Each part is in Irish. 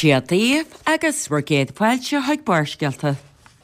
Tíadaíomh agus bhar géad fáilte chuig barscealta.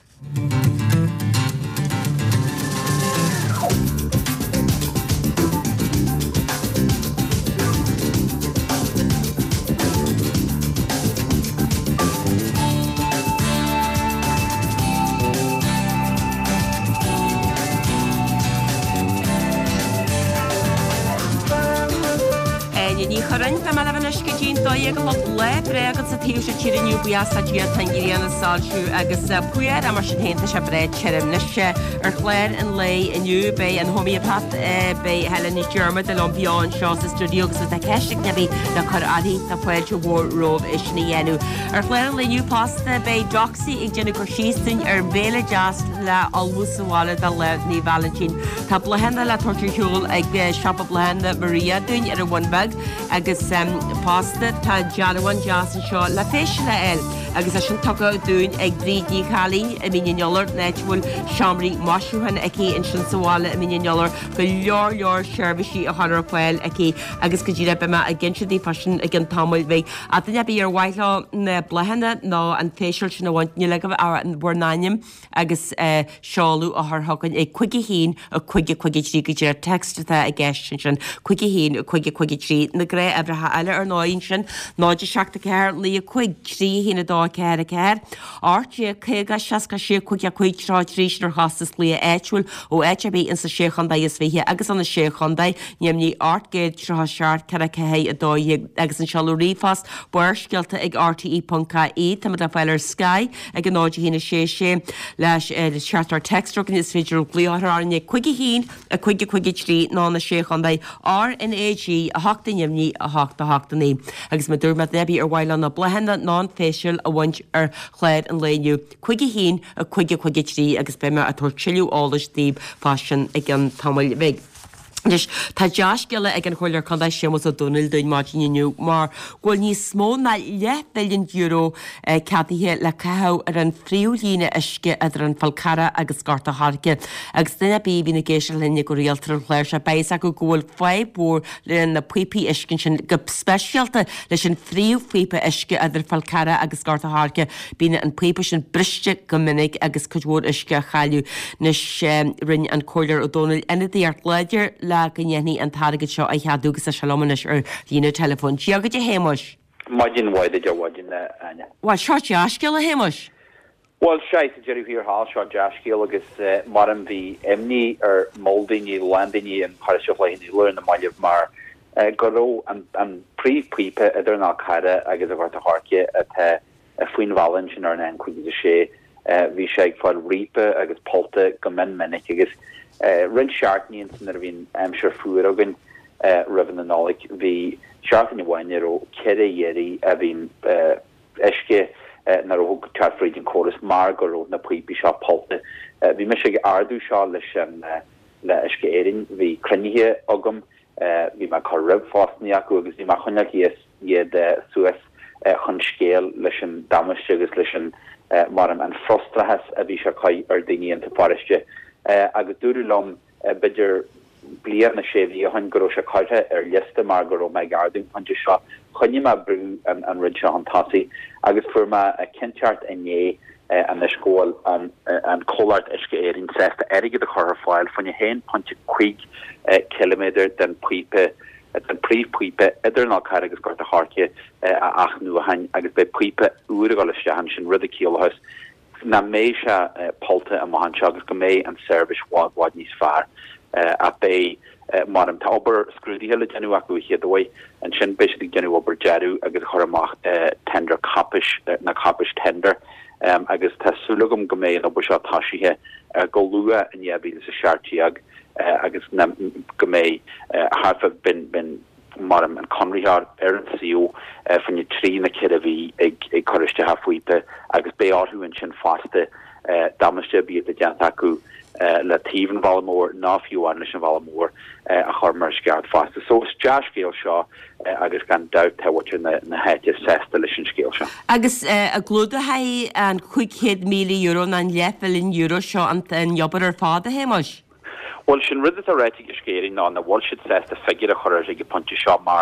Ní choraint am alafanash gyda'n doi ag le breg at sa tiw sy'n tîr yn yw bwias a diad tangirian y salsiw agus pwyr am sy'n hyn sy'n bred cherem nysio chler yn lei yn yw bei yn homeopath bei Helen Germad alon bion sios y studio agus y cesig nebi na cor adi na pwyr to war rof isni enw. Chler yn lei yw post bei doxy ag dyn y gorsistyn bele jas la alwys y wala da le ni Valentin. Ta blahenda la tortur hiwl ag siop o blahenda Maria dyn y wanbag agus pasta tá Jalawan Jason seo la fish la el agus a sin tuga dún ag drídí chalí a mín joller netúil seamrí masúhan aici in sin sáile a mín joller go leor seirbisí a hánar fáil aici agus go ddíra be a ginseadí fasin a gin tamil bheith a duine bí ar bhaithla na blahanna ná an féisiil sin bhaint ní le go bh an bhnaim agus seáú a ththgan ag chuige hín a chuige trí go dtíar textatá a gceist sin chuige hín a chuige trí na gré ebrethe eile ar náin sin náidir seachta ceir lí a chuig trí hína dá ceir a ceir. Áirtí chuige seaca sé chuig a chuig ráid rís ar hasas lí éitúil ó éitebí in sa séchandaí is bhíthe agus an na séchandaí níam ní áirtgéid trotha seart ceir a cehé a dóigh agus an sealú rífas buirscialta ag RTE.caí tá a bhfuilir Sky ag an náidir hína sé leis seaartar textdragan is féidir glíothráne chuige hín a chuige trí ná na séchandaí RNAG a hachtainimní a hachtaní. Agus me dúrma nebi ar bhailan na blahanna ná féisiil a bhaint ar chléir an léniu. Chuige hín a chuige trí agus be me a tuirtiliú álas tíb fashion ag an tamil big. Tá deas geile ag an choilir chundá sémas a Donald dún mátíniu mar ghfuil ní smó na €10 billion cadaithe le cethú ar an phríomhlíne isce idir an falcara agus garta harce. Agus duine bí hína géisiir linne go rialtar an chléir se béis a go ghfuil fáibhór le na puipi iscin sin go spéisialta leis an phríomhpuipe isce idir falcara agus garta harce bína an puipe sin briste go minic agus codhór isce a chailú nes rinne an choilir ó Donald ina dtíart leidir le gynnyni an targad seo a cheadúgus a selomanis ar lína telefón. Tíagad a héimeis? Maidin waide jo wadin anya. Well, seo deascail a héimeis? Well, shaith Jerry here hall seo deascail agus maram bhí imní ar moldinní landinní an parisiolainní leir na maiileh mar goró an príomhpuipe idir ná cara agus a bhharta harce atá a faoin Valin sin ar an chuig sé bhí sé ag fáil ripe agus polta go minic agus rin seaartníon san ar bhín amsir fuair agin rivan an nálaigh bhí seaartní bhainir ó ceire dhéirí a bhín isce nar óg tearfrídin choras mar go ró na puipi seo polta. Bhí me sé ardú seo leis le isce éirin bhí crunithe agam bhí me chu rib fásnaí acu agus bhí me chuneach iad suas chun scéal leis an damas agus leis an mar an frostrahas a bhí se cai ar daine an tapariste. Agus dúrú lom beidir bliar na séhí a chun goró se caite ar liste mar goró me garding an seo chunne me brú an rid se an tasí agus fuma a cinteart inné an na scóil an choart isce éirin sesta aige de chor fáil fanne hen 5 kilometer den puipe den príomhpuipe idir ná car agus gort a harce a achnú a hain agus be puipe uagáile han sin rud a cíalhas. Na mé se polta a mahan agus go mé an service wad níos fear a bé mar an taber scrúdi hele gennu acu hiadoi an sin be gennu ober jeru agus choach tender na capish tender agus tasúlagum go mé op se tasihe go lua an jebi a seartiag agus go mé harfa bin marm an conrihar an siú fan je trí na ki a vi ag choiste hafuite agus bé áhu in sin faste damiste bí a gent acu le tíhan valmór náfiú an leis an valmór a chomar sceart faste. So is deascéal seo agus gan dat te wat na heite sesta leis an scéal seo. Agus a glúda ha an €500 million an €11 billion seo an jobbar ar fád a héimeis? Well sin rid a réiti scéirí ná na bhil si sesta figure a choir ag punti seo mar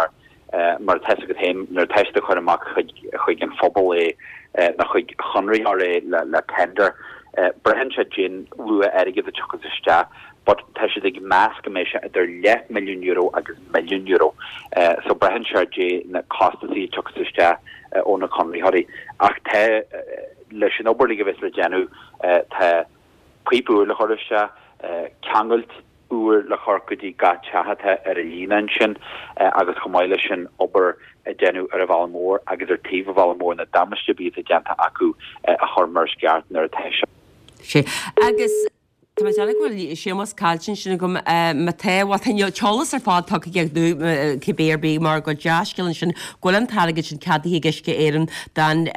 mar te go héim nar teiste chuach chuig an fphobal na chuig chunraí le tender brehen se gin lua aige a choiste, but te se ag meas go méisi idir €10 million agus €1 million, so brehen se na costaí choiste ó na chunraí horí ach te leis an oberlig vis le genu te puú le choiste kegelt uer le chorcudí ga chathe a línan sin agus chomáile sin ober genu ar a Valmór agus ar tíh Valmór na damiste bí a genta acu a chommersgeart ar a teise. Agus Táhfuil sémas caiiltin sinna go matéhhain telas ar fád take geagú cibéirbí mar go deascilinn sin ghfuil an targad sin cadí giisce éan dan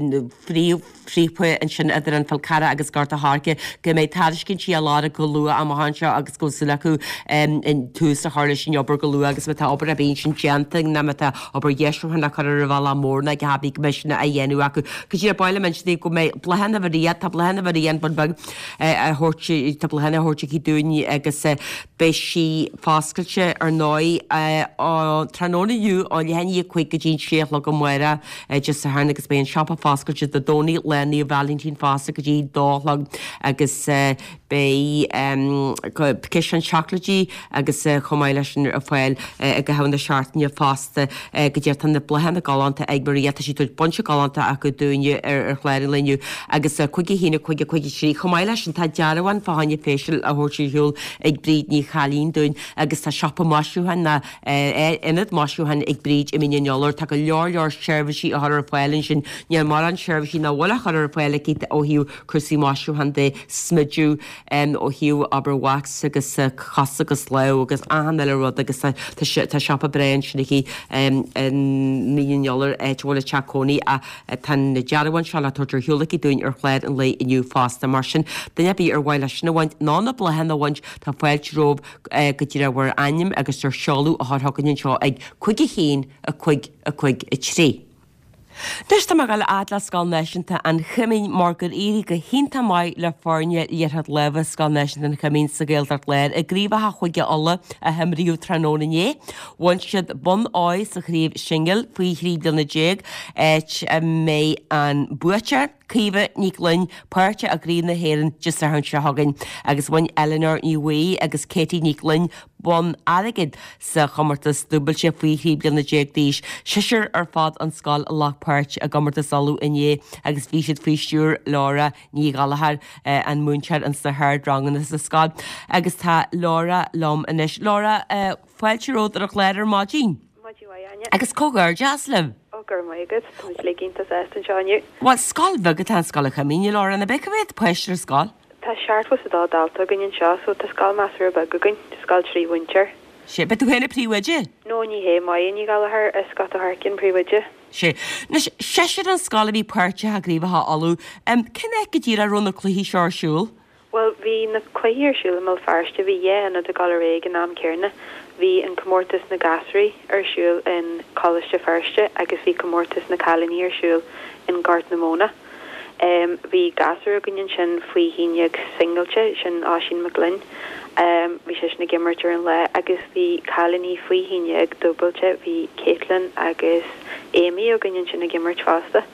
frípe an sin idir an falcara agus garta háce go méid tariscinn si a lára go lua am hánseo agus go sula acu in tús a hála sin obair go lua agus mata obair a bhíon sin genting na mata obair dhéisiúhanna chu ar bhla mórna go habí gomisisina a dhéanú acu. Go sí bailile men go mé blahanana bhíad tá blahanana bhíon bag a thuirtí tá blahanana thuirte í dúine agus be si fáscailte ar 9 trónaú á lehéí chuig go dín séach le go muire just a hána agus béon sepa fáscailte de dóí lení Valentín fásta go dtí dálag agus bé cian seaclatí agus chomáile leis a fáil a go hana seaartní fásta go dtíar tan na blahanana galanta ag marí sí tú bonse galanta a go dúine ar chléir leniu agus chuigi hína chuige sí chomáile sin tá dearhain fáinine féisiil a thuirtíúil ag bríd ní chalín dún agus tá sipa máisiúhan na inad máisiúhan ag bríd i mineolar tá go leor seirbhísí a thar fáilinn sin ní mar an seirbhísí na bhla chuir fáile ó hiú chusí máisiúhan de smidú ó hiú aber wax agus chas agus le agus ahanana rud agus tá sipa brein sinnaí míolar bhla teacóí a tan na dearhain se le tuidir hiúlaí dún ar chléir an lei inniu fásta mar sin duine bí ar bhile sinna bhaint ná na blahanana bhaint tá fáiltrób go dtí bhar aim agus ar seáú a ththgann seo ag chuige chéin a chuig i trí. Dus tá gal adla scal neisianta an chumín margur éí go hinnta mai le fáne dhéad leh scal neisianta an chumín sa géaltart léir a gríomhatha chuige alla a himríú trónané, bhaint siad bon áid sa chríomh singel faoi chríomh na déag mé an buatear Cíomh nílinn páirte a grín na héann just a hanse hagann agus bhain Eleanor Uwé agus Katie nílinn bon aigid sa chomartas dúbalse faoi chríomh na déag díis siir ar fád an scáil lechpáirt a gomartas salú iné agus bhí siad faoistiúr lára ní galahar an múnsear an sa thir drangan sa scáil agus tá lára lom inis lára fáilteród ar chléir mádín. Agus cógar jaaslim. Gur maigad le ginnta an seániu. Well scáil bhegad an scáil chamíine lára na becahid poistir scáil? Tá seart was adá dalta gin seo so tá scáil measar begagann scáil trí winter. sé be tú héna príomhaide? No ní hé mai ní galthar a scataharcin príomhaide. sé sé an scála bhí páirte a gríomhatha alú cinne go dtír a runna chluí seorsúil? Well hí na chluíirsúil má fearste bhí dhéana a galré an am cearna. Bhí an commórtas na gasraí arsúil in Colliste Firste agus bhí commórtas na Calaní arsúil in Gart na Móna. Bhí gasar agann sin faoi híineag singalte sin ásin McGlynn. Bhí sé na gimmartir an le agus bhí Calaní faoi híineag dúbalte bhí Caitlin agus Amy agann sin na gimmart fásta.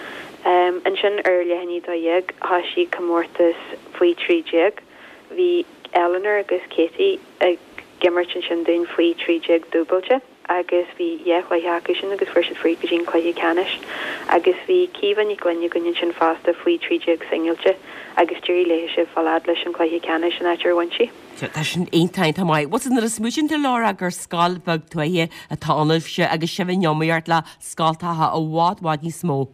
An sin ar lehanní dá dhéag há si commórtas faoi tríéag. Bhí Eleanor agus Katie ag Gimmertin sin dún faoi tríéag dúbalte agus bhí dhéchhaithcha sin agus fuir faoi go dín chuige canis agus bhí cíhan í glinne gunn sin fásta faoi tríéag singalte agus dúirí léise fallad leis an chuige canis an áitirhaintí. Tá sin aontain tá mai. Wat in ar smúsin de lára gur scáil bag tuaithe a tánaimh se agus se bh neomíart le scáiltatha a bhád ní smó.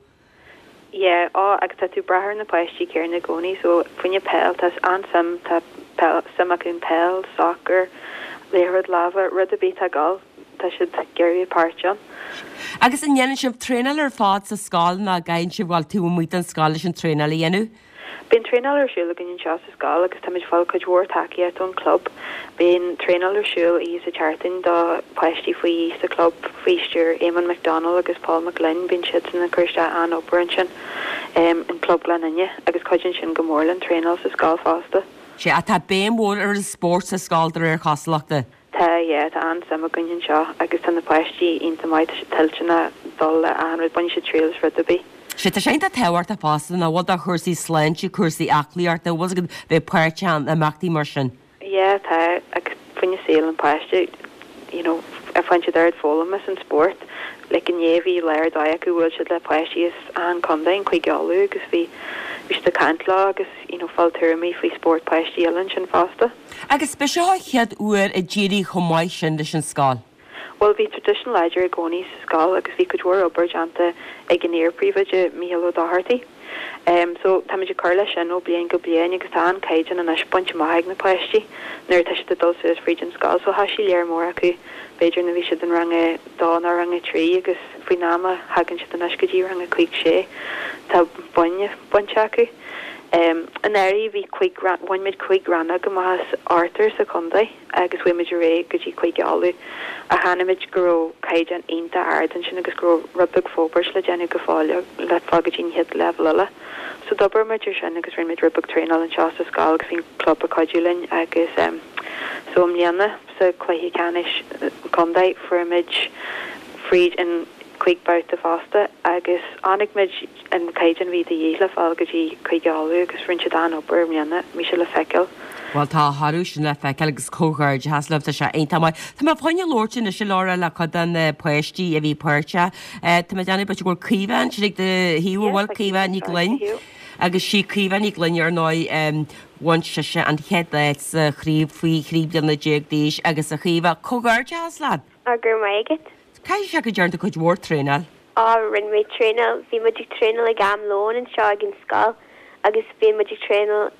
Ie, agus tá tú brethir na páistí céir na gcónaí so fuinne peil tá ansam tá samach an peil, soccer, léhard lava rud a bit a gal tá siad geirí páirteán. Agus in dhéanaan sib trénal ar fád sa scáil na gaiinn si bháil tú muid an scáil sin trénal i dhéanú? Bín trénal arsúil a ginn seo sa scáil agus táid fáil chuidhór taí at an club. Bín trénal arsúil í sa chartain dá páistí faoi sa club faoisteúr Eamon McDonald agus Paul McGlynn bín siad san na chuirte an oparan sin in club Glenanne agus chuidn sin go mórlan trénal sa scáil fásta. sé a tá béim mór ar sport sa scáildar ar chaslachta. Tá an sam a gunnin seo agus tan na pleisttí inta maid tiltena dul an bun se trails for the be. Si tá sé a tehhart a fásan a bhd a chusaí sleintú cuasaí aclaíart a bhs bheith puirtean amachtaí mar sin. Yeah, tá ag funne seal an pleiste, a fan se dard fólamas an sport, le an éhí leir da acu bhfuil si le pleistí is an condain chuig geú agus bhí de cantlá agus fáilturmí faoi sport pleistí elan sin fásta. Agus speisiá chead uair a ddíirí chomáid sin leis an scáil. Well, bhí traditional leidir a gcóní sa scáil agus bhí goúir obair deanta ag an éarpríomhaide míhall dáhartaí. So táidir chuir leis sin ó blion go blion agus tá an caiidean an buinte maithaig na pleistí nuair tá si dul suas frídin scáil, so hasí léar mór acu beidir na bhí si an range dá na range trí agus faoi náma hagann si an eiscadí range 5 tá buinte acu. An éirí bhí 1 granna go más Arthur sa chundai agus bhuiimiidir ré go dtí chuig geáú a hanimiid go caiidean aonanta airdan sin agus go rubig fóbars le déanana go fáile le fágadtín head leile. So dobar meidir sin agus rimid rubig tréál an seasta scáil agus hín club a caiúlainn agus so mlíanana sa chluhí canis chundai fuimiid fríd in chuig bouta fásta agus annigmid an caiidean bhí dhéile fáil go dtí chuig geáú agus rinse an opair mlíanana mí se le feiceil. Well tá harú sin le feiceil agus cógair de haslumta se aontamid. Tá má bhaine lóirtin na se lára le chud an poisttí a bhí puirte. Tá déanana beit gur cíhan si de híhil cíhan ní glein. Agus sí cíhan ní glein ar ná bhain se an chead sa chríomh faoi chríomh na déagdíis agus a chríomh cógair de hasla. Agur maigad. Cai se go dearnta chuid mór trénal? Rinn mé trénal, bhí muidir trénal ag am lón an seo gin scáil agus bhí muidir trénal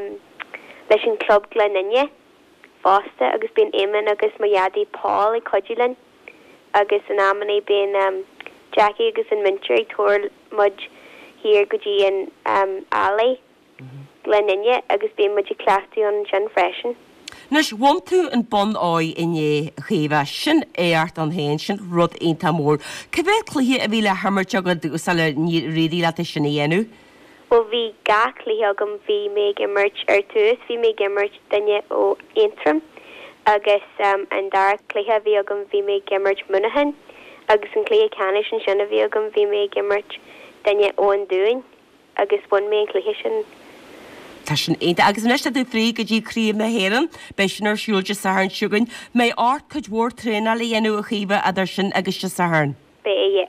leis an club Gleninne fásta agus bíon éman agus maiadí Paul ag Codulin agus an ammaní bíon Jackie agus an mintir ag tuair mud hir go dtí an alley Gleninne agus bíon muidir clasú an sin freisin. Nes bhain tú an bon áid iné chéomh sin éart an héin sin rud aonanta mór. Cibhéh cluí a bhí le hamarte go dúsa le rií le sin dhéanú? Well, bhí ga cluí agam bhí mé gimmert ar tús, bhí mé gimmert daine ó Antrim agus an dar cluíthe bhí agam bhí mé gimmert Munahan agus an cluí canis an sinna bhí agam bhí mé gimmert daine ó an dúin agus bhain mé an cluíthe sin. Tá sin éanta agus neiste dú frí go dtí críomh na héan, bei sin ar siúilde saharn siúgain, mé árt chud mór tréna le dhéanú a chiomh idir sin agus de saharn. Bé,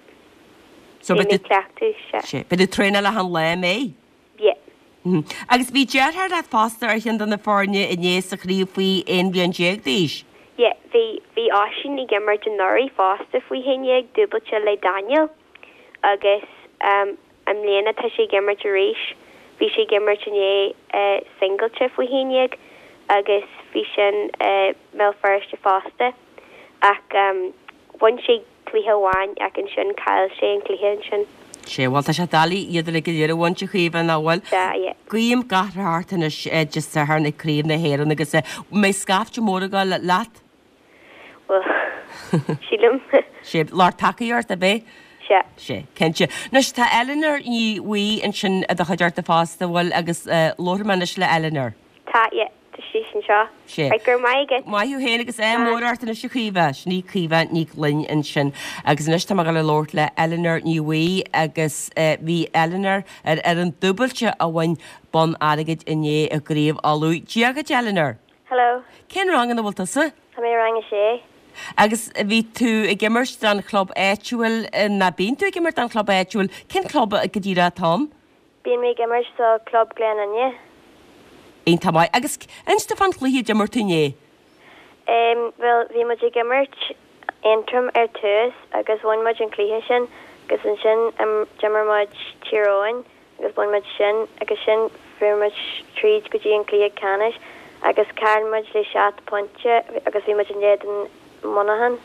so bhí cleachú se. Be tréna le an le mé? Bé. Agus bhí dearthar le fásta ar chin na fáne i néas a chríomh faoi aon blion déagdíis? Bé, bhí áisisin i gimmert an nóirí fásta faoi héine ag dúbailte le Daniel agus an léana tá sé gimmert a rééis. Bhí sé gimmert in singleche faoi héineag agus bhí sin mé first fásta ach bhain sé cluithe bháin ag an sin cail sé an cluithe sin. Sé bhil tá sé dalí iad le go dtíar bhainte chuomh náhfuil. Guím gathhartain just sathar na críomh na héan agus mé scafte móra le leat? Well, sílim. Sé lár takeíart a bé? sé Kense. Nus tá Eleanor í bhui an sin a chuideart a fásta bhfuil agus lormanis le Eleanor. Tá sí sin seo. Sé. Gur maigad. Maiú héana agus mórart na siúchéh, ní cíomh ní glinn in sin agus nus tá go le Lord le Eleanor ní bhui agus bhí Eleanor ar an dúbailte a bhain bon agad inné a gríomh alú. Diagad Eleanor. Hello. Cén rang an bhfuilta sa? Tá mé rang a sé. Agus bhí tú i gimmert an club éúil na bíon tú i gimmert an club éúil, cin club a go dtíra tám? Bíon mé gimmert sa club Gleninne. Ein tamáid agus insta fan chluí demartúné? Well, bhí muid gimmert Antrim ar tús agus bhain muid an cluíthe sin agus an sin dimar muid tíróin agus bhain muid sin agus sin bhí muid tríd go dtí an cluíoh canis agus cairn muid le seat pointe agus bhí muid an déad an Monahan.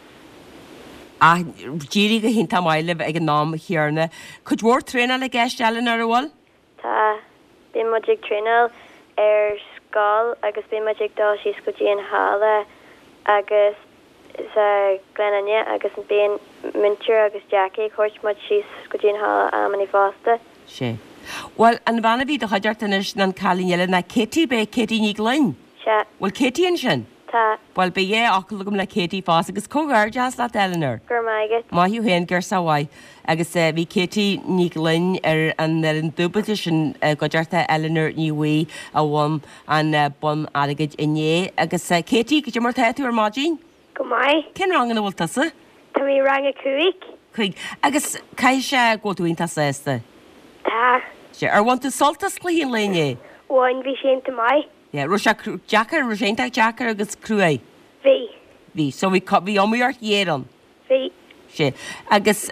Díri go hinn tamáile ag an nám hiarna. Chud mór tréna le gceist Eleanor bhil? Tá bí muid ag trénal ar scáil agus bí muid ag dá síos go dtí an hála agus sa Gleninne agus an bíon mintir agus Jackie chuirt muid síos go dtí an hála am an fásta. Sé. Well, an bhana bhí do chuideart inis an chalíile na Kitty bé Kitty ní glein? Se. Well, Kitty an sin? Tá. Well be achlumm le Katie fás agus cógar jazz le Eleanor. Gur maigad. Maithú hen gur sa bhaid agus bhí Katie ní linn an dúbailte sin godearta Eleanor níhui a bhaim an bun agaid inné agus Katie go mar taú ar mádín? Go mai. Cin rang an bhfuil tasa? Tá mí rang a cuaig. Chuig agus cai se goúin tasaiste? Tá. sé ar bhaint soltas líon léine? Bháin bhí sénta mai. Ru Jackar ru séntaach Jackar agus crué. Bhí. So bhí omíart dhéan. Bhí. sé agus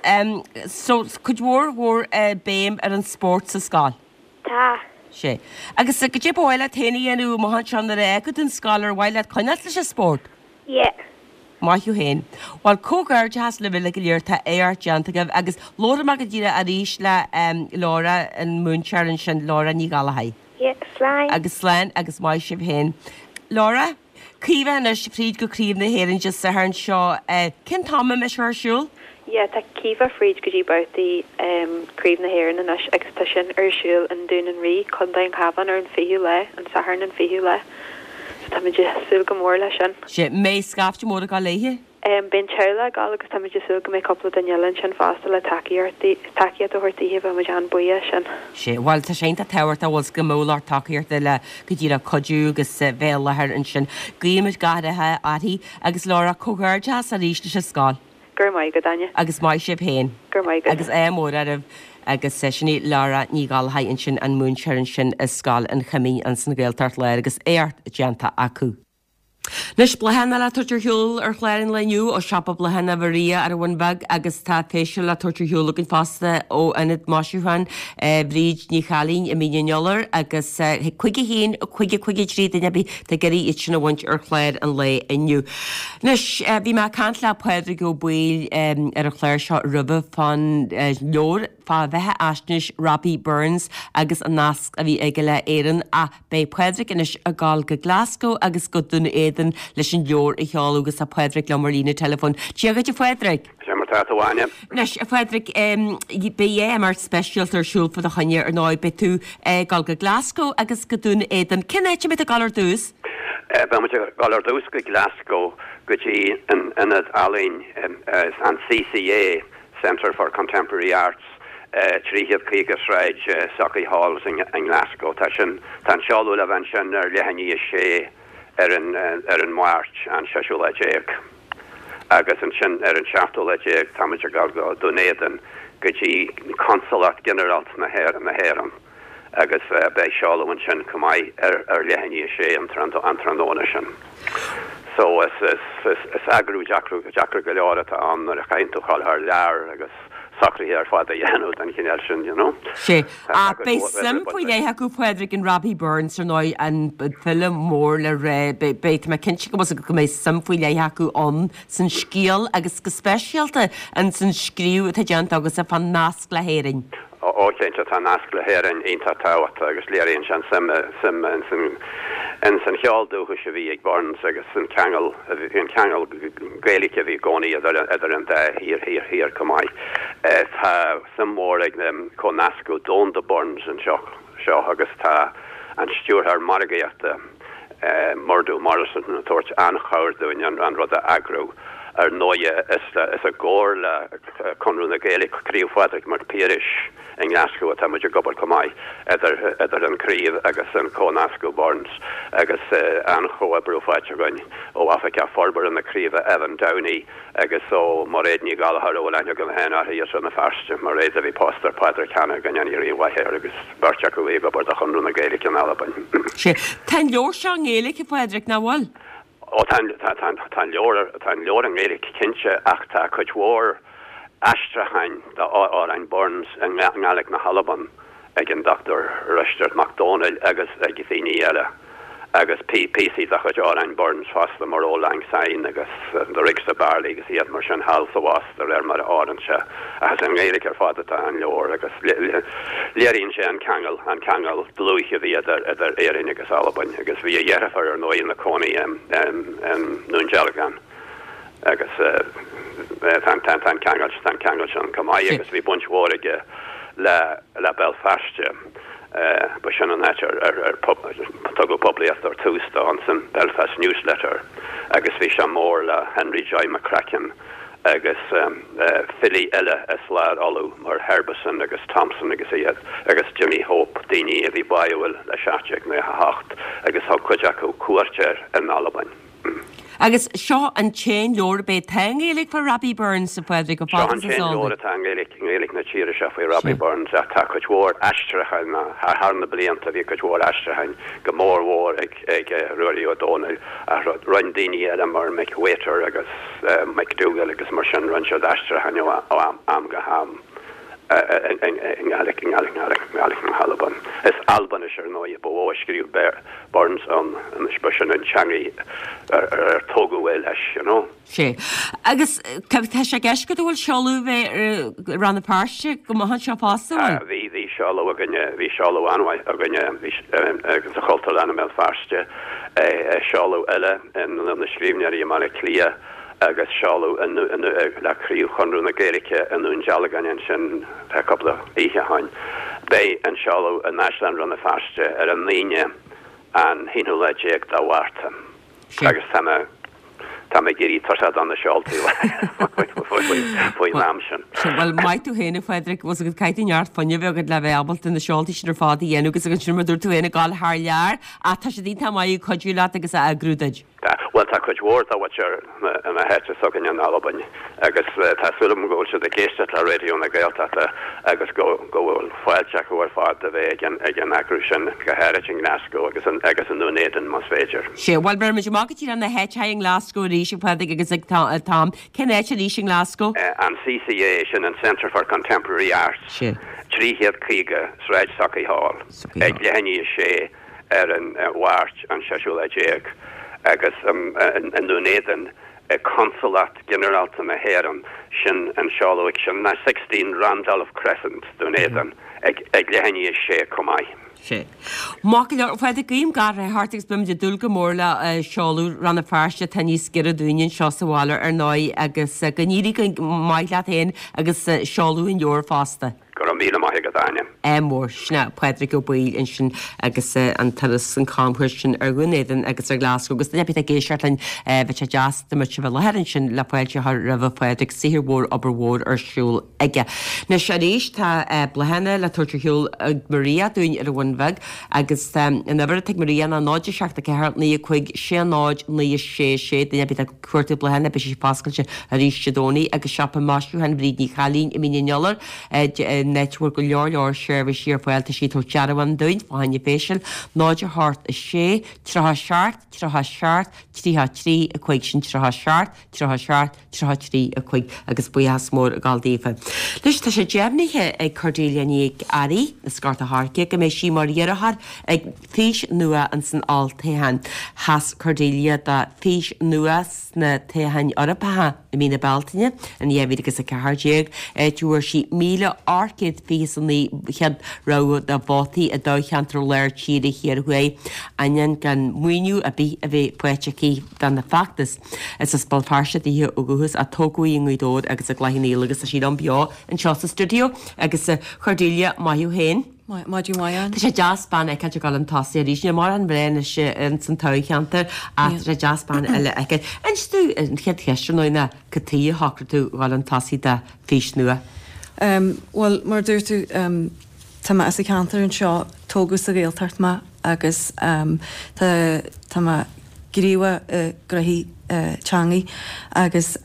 so chud mhór béim ar an sport sa scáil. Tá. sé agus go dtí bhile taanaíonú má sean ar agad an scáil ar bhile chuine lei sé sport. Yeah. Maithú héin. Bháil cógar has le bhile go léir tá éart deanta agus Laura mar go dtíre a ríis le Laura an múnsearan sin Laura ní galahaid. Yeah, sláin. Agus sláin agus mai sibh héin. Laura, cíomh na príd go críomh na héann just sa an seo cin táma me searsúil? Yeah, tá Kiva fríd go dtí bouty críomh na héann an agus tá sin arsúil an dún an rí chundain caban ar an fiú le an saharn an fiú le. So tá muidir súil go mór lei sin. sé mé scafte mór a gá léithe? Ben teile gal agus tá muidir súil go mé coppla daelen sin fásta le takeíart a thuirtaíh mu an buie sin. sé bhil tá sénta tehairt a bhil go mólar takeíart le go dtí a codú agus bhé lethir an sin. Gríimiid gadathe atí agus Laura cógairte a ríiste se scáil. Gur mai go daine. Agus mai sibh héin. Gur mai go. Agus mór arah agus sinní Laura ní gáiltha in sin an múnsearan sin is scáil an chamí an san ggéiltart le agus éart deanta acu. Nes blehanna le tuirhiúil ar chléirn leniu ó siapa blehanna bharia ar bhain bag agus tá féisiú le tuirhiúla an fásta ó inad máisiúhain bríd ní chalín i míneolar agus chuige hín chuige trí nebí de geirí it sin bhaint ar chléir an le inniu. Nes bhí me cant le pedra go buil ar a chléir seo rubah fan leor fá bheitthe asnis Robbie Burns agus an nasc a bhí ige le éan a bé pedric inis a gáil go Glasgow agus go duna éan leis an leor i cheáil agus a Pedric le marlína telefón. Tíagad Pedric? Táhaine. Nes Pedric bé mar special arsúil fa a chaine ar 9 be tú gáil go Glasgow agus go duna éan. Cinnéite mit a galar dús? Ba mu galar dús go Glasgow go dtí an alín an CCA Centre for Contemporary Arts. Tríhiad chugus ráid Sochaí Halls in Glasgow tá seáú le bhain sin ar lehanní sé ar an Máirt an seisiú le déag. Agus an sin ar an seachtú le déag táidir gal go donéan go dtí consulat generalt na héan agus bei seáúhain sin cumáid ar lehanní sé an trandóna sin. So is agrú Jackar go leir an ar a chaintú cháil ar lear agus Sacrí ar fád a dhéanú an chinál sin, sé bé simpuid é heú Pedric an Robbie Burns ar 9 an film mór le ré beit me cinse go go méid simfuil é heú an san scíal agus go speisialta an san scríú a deant agus a fan nasc le héirin. Óchéinte tá nasc le héirin onanta táhat agus léironn sin en san cheáldú chu se bhí ag Burns agus an cheangal gaeliche bhí gcónaí idir an hir cumáid. Tá sam mór ag có nascú dón de Burns an seo agus tá an stúr ar margaíochta mordú Morrison na tuairt anchairúin an rud a agrú ar nóie is a ggóir le chunrú na gaelich críomhfuidir mar píris in Glasgow a muidir gobal cumáid idir an críomh agus an có nascú Burns agus an cho a brúfáid goin ó Africa forbar an na críomh Evan Downey agus ó mar réad ní galthar ó leine go hen ar híos an na farste mar réad a bhí postar Padre Canna gan an irí wahéir agus barteach go bhé bar a chunrú na gaelich an Alban. sé Tá leor se an gaelich Pedric na bhil? Ó tá leor an gaelich cinse ach tá chuid mhór Astrahain á ein Burns an ngálik na Halaban ag an Dr. Richard MacDonald agus ag Thíní eile agus PC a chuid á ein Burns fásta mar ó lang sain agus de rigsta barlí agus iad mar sin hal sa wastar mar áanse agus an gaelich ar fád an leor agus léironn sé an cheangal blúiche bhí idir éirin agus Alban agus bhí a dhearafar ar nóí na cónaí núnjalagan agus tan cheangal an cumáid agus bhí bunthmhór le Belfast ba sin an net tugad pobliacht ar tústa an san Belfast newsletter agus bhí sem mór le Henry J. McCracken agus Philly eile slad alú mar Herbison agus Thompson agus iad agus Jimmy Hope daoine a bhí baihfuil le seateag na hacht agus ha chuide acu cuairtear an Alabhain. Agus seo an chain leor be tangélik for Robbie Burns sa Pedrick go Sean chain leor tangélik na tíre se for Robbie Burns a ta chuidhór astrachain na harna blianta bhí chuidhór astrachain go mór hór ag Rory O'Donnell a rundíine eile mar McWaiter agus McDougall agus mar sin run seo astrachain ó am go ham. Alec Halaban. Is Alban is no je bo skriw Burns on the special in Changi Togo Welsh, you know. She. Agus se geske doel shallow ran the parshe go han sha pasta. Vi shallow again vi shallow anway again vi the cultural animal faste shallow ella and the skrivneri mal clear. Agus shallow and la crew chunrú na Gaelice and nun Jalagan and sin a couple of hain Bay and shallow and Ashland run the faste at a linia and hinu le Jake da warta. Agus Tama giri torsad on the shalty foi lamshin. Well, my to hene Frederick was a good kiting yard fun you good lave abelt in the shalty shin fadi yenu gus a shimmer dur to hene gal har yar atashdi tamai kujula agus a grudage. Well, ta could word that what you're in a head to sucking in Alabama. I guess Tassilum go to the case that already on the girl that I guess go file check over for the way again accrution, Gaharaching Glasgow, I guess in the Nathan Mosfager. Sure, well, Bermuda marketing on the hedge high in Glasgow, Rishi, where they get a Tom, can actually in Glasgow? And CCA and Centre for Contemporary Arts. Sure. Tree Hill Kriega, Sraj Saki Hall, Egleheni Shea, Erin Warch, and Shashula Jake. Agus an Dunedin consulat general to Maheran sin an Charlotte sin na 16 Randolph Crescent Dunedin ag leheni sé komai. Sé. Máil fe a gim gar hartigs bim de dulga mórla seáú ranna fearste taní skir a dúin seo saháir ar 9 agus gníí maiile héin agus seáú in jóor fásta. Go míle mai go daine. Mór sna Pedrick go buil in sin agus an talas an cámhuisin ar Gúnéan agus ar Glasgow, agus nebit a géisiartlein bheit a jazz de mat bhil heann sin le poilte rah Pedrick sihir mór aber mór ar siúl aige. Na sé rééis tá blehanana le tuirteúil Maria dúin ar bhainmheh agus in bhar te Maria na náide seachta ceart ní chuig sé náid ní sé de nebit a cuairta blehanana be sí pascailte a ríistedóí agus seapa máisiú hen bríd ní chalín i míneolar network go leor service here fáilte sí tó tearhain dúint fáinne féisiil náidir hart a sé trotha seart trítha trí a chuig sin trotha seart trí a chuig agus buhas mór a gáildífa. Leis tá sé déabnithe ag Cordélianí airí na scarta háce go mé sí mar dhéarthar ag fís nua an san altéhan has Cordélia da fís nuas na téhain orapathe na mína beltaine an dhéhvid agus a cehardéag dúir sí míle arcid fís an ní chead ra a bhótaí a dóchantar leir tíre chéar hué ainean gan muoinú a bí a bheith poiteí gan na factas. Is a spalfarse díthe uguhus a tógaí ngúdód agus a ghlahinnéil agus a sí an beá an seo sa studio agus a Cordélia maiú héin. Maidú maian? Tá sé jazzban ag caidir gal an tasí a rísne mar an bhréna se an san táichantar a jazzban eile ag. An stú an chead cheistúna catíí hácar tú gáil an tasí de fís nua? Well, mar dúir tú tá as a cantar an seo tógus a réaltart ma agus tá gríha grahí teangaí agus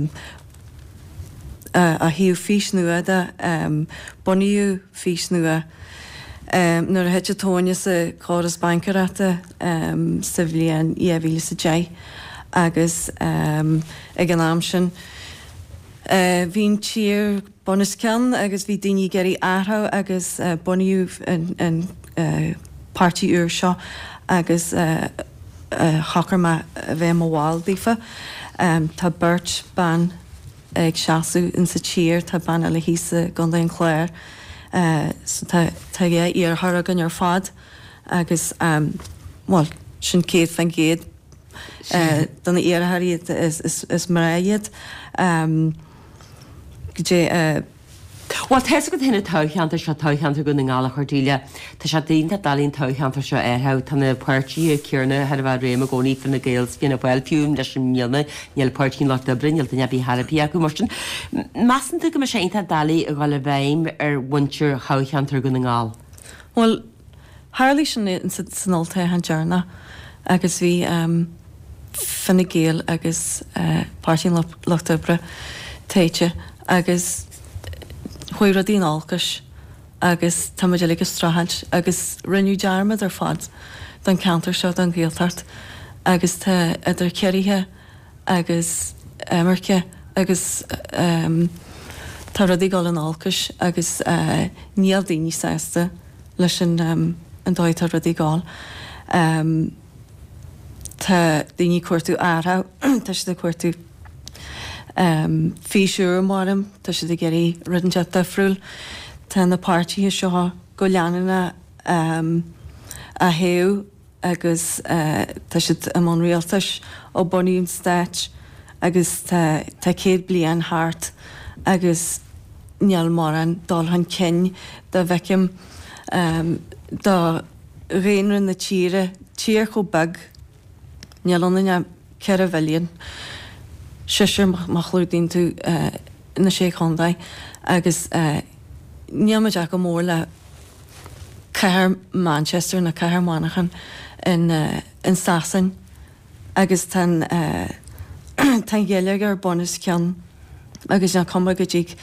a hiú fís nua de buníú fís nua nuair a heite tóine sa choras bancarata sa bhliain éhíle sa dé agus ag an am sin. Bhín tír bonus cean agus bhí daoine geirí airtha agus buníú an pártí úr seo agus thachar me bheith mo bháil dífa. Tá beirt ban ag seaasú in sa tír tá ban le hísa gan an chléir tá ar thra gan ar fad agus sin céad fan géad donna éarthirí is mréiad go dé Well te go hinna táchananta se táchananta go na ngála chordíile Tá se daonnta dalíonn táchananta seo airthe tanna puirtíí cearna head bh réim a gcóí fan na Gaels cin bhil fiúm leis an míalna níl puirtíín le Dublin, níl bhí Harapí acu marstin. Measanta go sé inta dalí a gáil bhéim bhaintear cháchantar go na ngáil. Well, Harlí sin in sanolta an dearna agus bhí fanna Gael agus páirtíín le Dublin téite agus chuir a dín álcas agus tamaidir agus strahaid agus rinneú dearmad ar fad don counter seo an Gaeltart agus tá idir ceirithe agus marce agus tá rudí gáil an álcas agus níl daoine séasta leis an dóid tá rudí gáil. Tá daoine cuairtú airtha tá si de cuairtú fíisiúr marm tá si de geirí rudanse defriúil tá na páirtí seo go leanana a héú agus tá si am an rialtas ó buíon stéit agus tá céad blian háart agus neall mar an dal an cin de bheicim dá réanran na tíre go bag neall an ceir a bhelíonn Siir machlú dín tú na sé chundaid agus níamaid go mór le ceir Manchester na ceir mánachan in Sasan agus tan ghéile ar bonus cean agus na cumba go dtí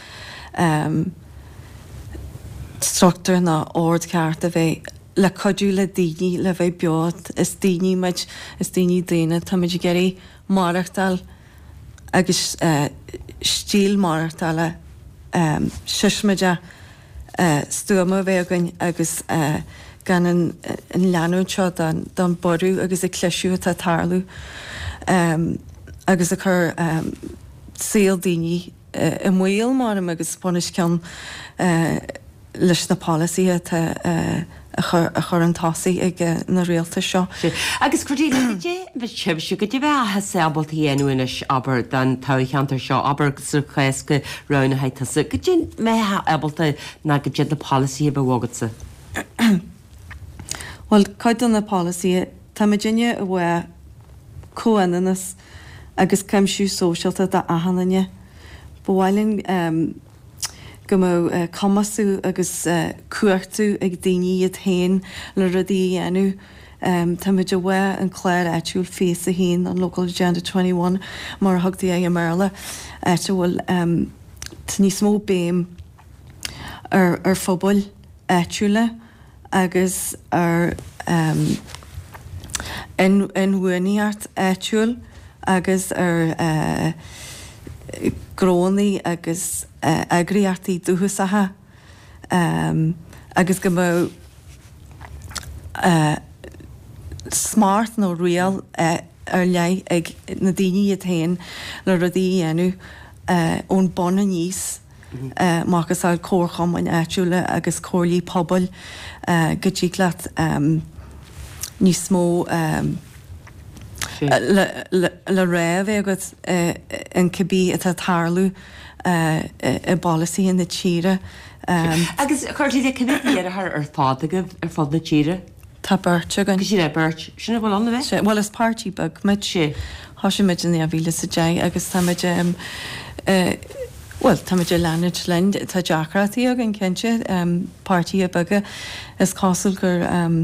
struchtúr na ord ceart a bheith le codú le daoine le bheith beod is daoine meid is daoine daine tá muidir geirí marachtal agus stíl marachtála siismeide stuama bhégain agus gan an leanú seo don ború agus a cléisiú tá tarlú agus a chur síl daoine i mhuiil mar agus spónis cean leis na policy a chur an tosaí ag na réalta seo. Agus chudí bheit sibhisiú go dtí bheith a sebaltaí éanúinis aber den táchantar seo aber sa chuéis go ranathe tasa go dtí méthe ebalta na go dtí na policy a bhhagadsa. Well, chuid an na policy tá Virginia a bhfuil comhanas agus ceimsiú sóisialta de ahananne bhhailinn go mó commasú agus cuairtú ag daoine iad hain le rudaí dhéanú tá muid a bhfuil an chléir éitiúil fés a hain an Local Agenda 21 mar thugtaí a marla éite bhfuil ní smó béim ar phobal éitiúla agus ar inhuaíart éitiúil agus ar grónaí agus agriartaí dúthasathe agus go mó smart nó rial ar le ag na daoine iad hain le rudaí dhéanú ón bonna níos mágus áil cóircham an éitiúla agus cóirlí pobl go dtí leat níos smó le réibh agad an cibí atá tarlú i policy in na tíre. Agus chuirtí de cibí ar fád agah ar fád na tíre? Tá beirt gan. Sí le beirt sinna bhil anna bheith? Well is party bug meid sé há sé meid in a bhíle sa dé agus tá meid well tá meid leanid lein tá deachratí ag an cinse party a buga is cásil gur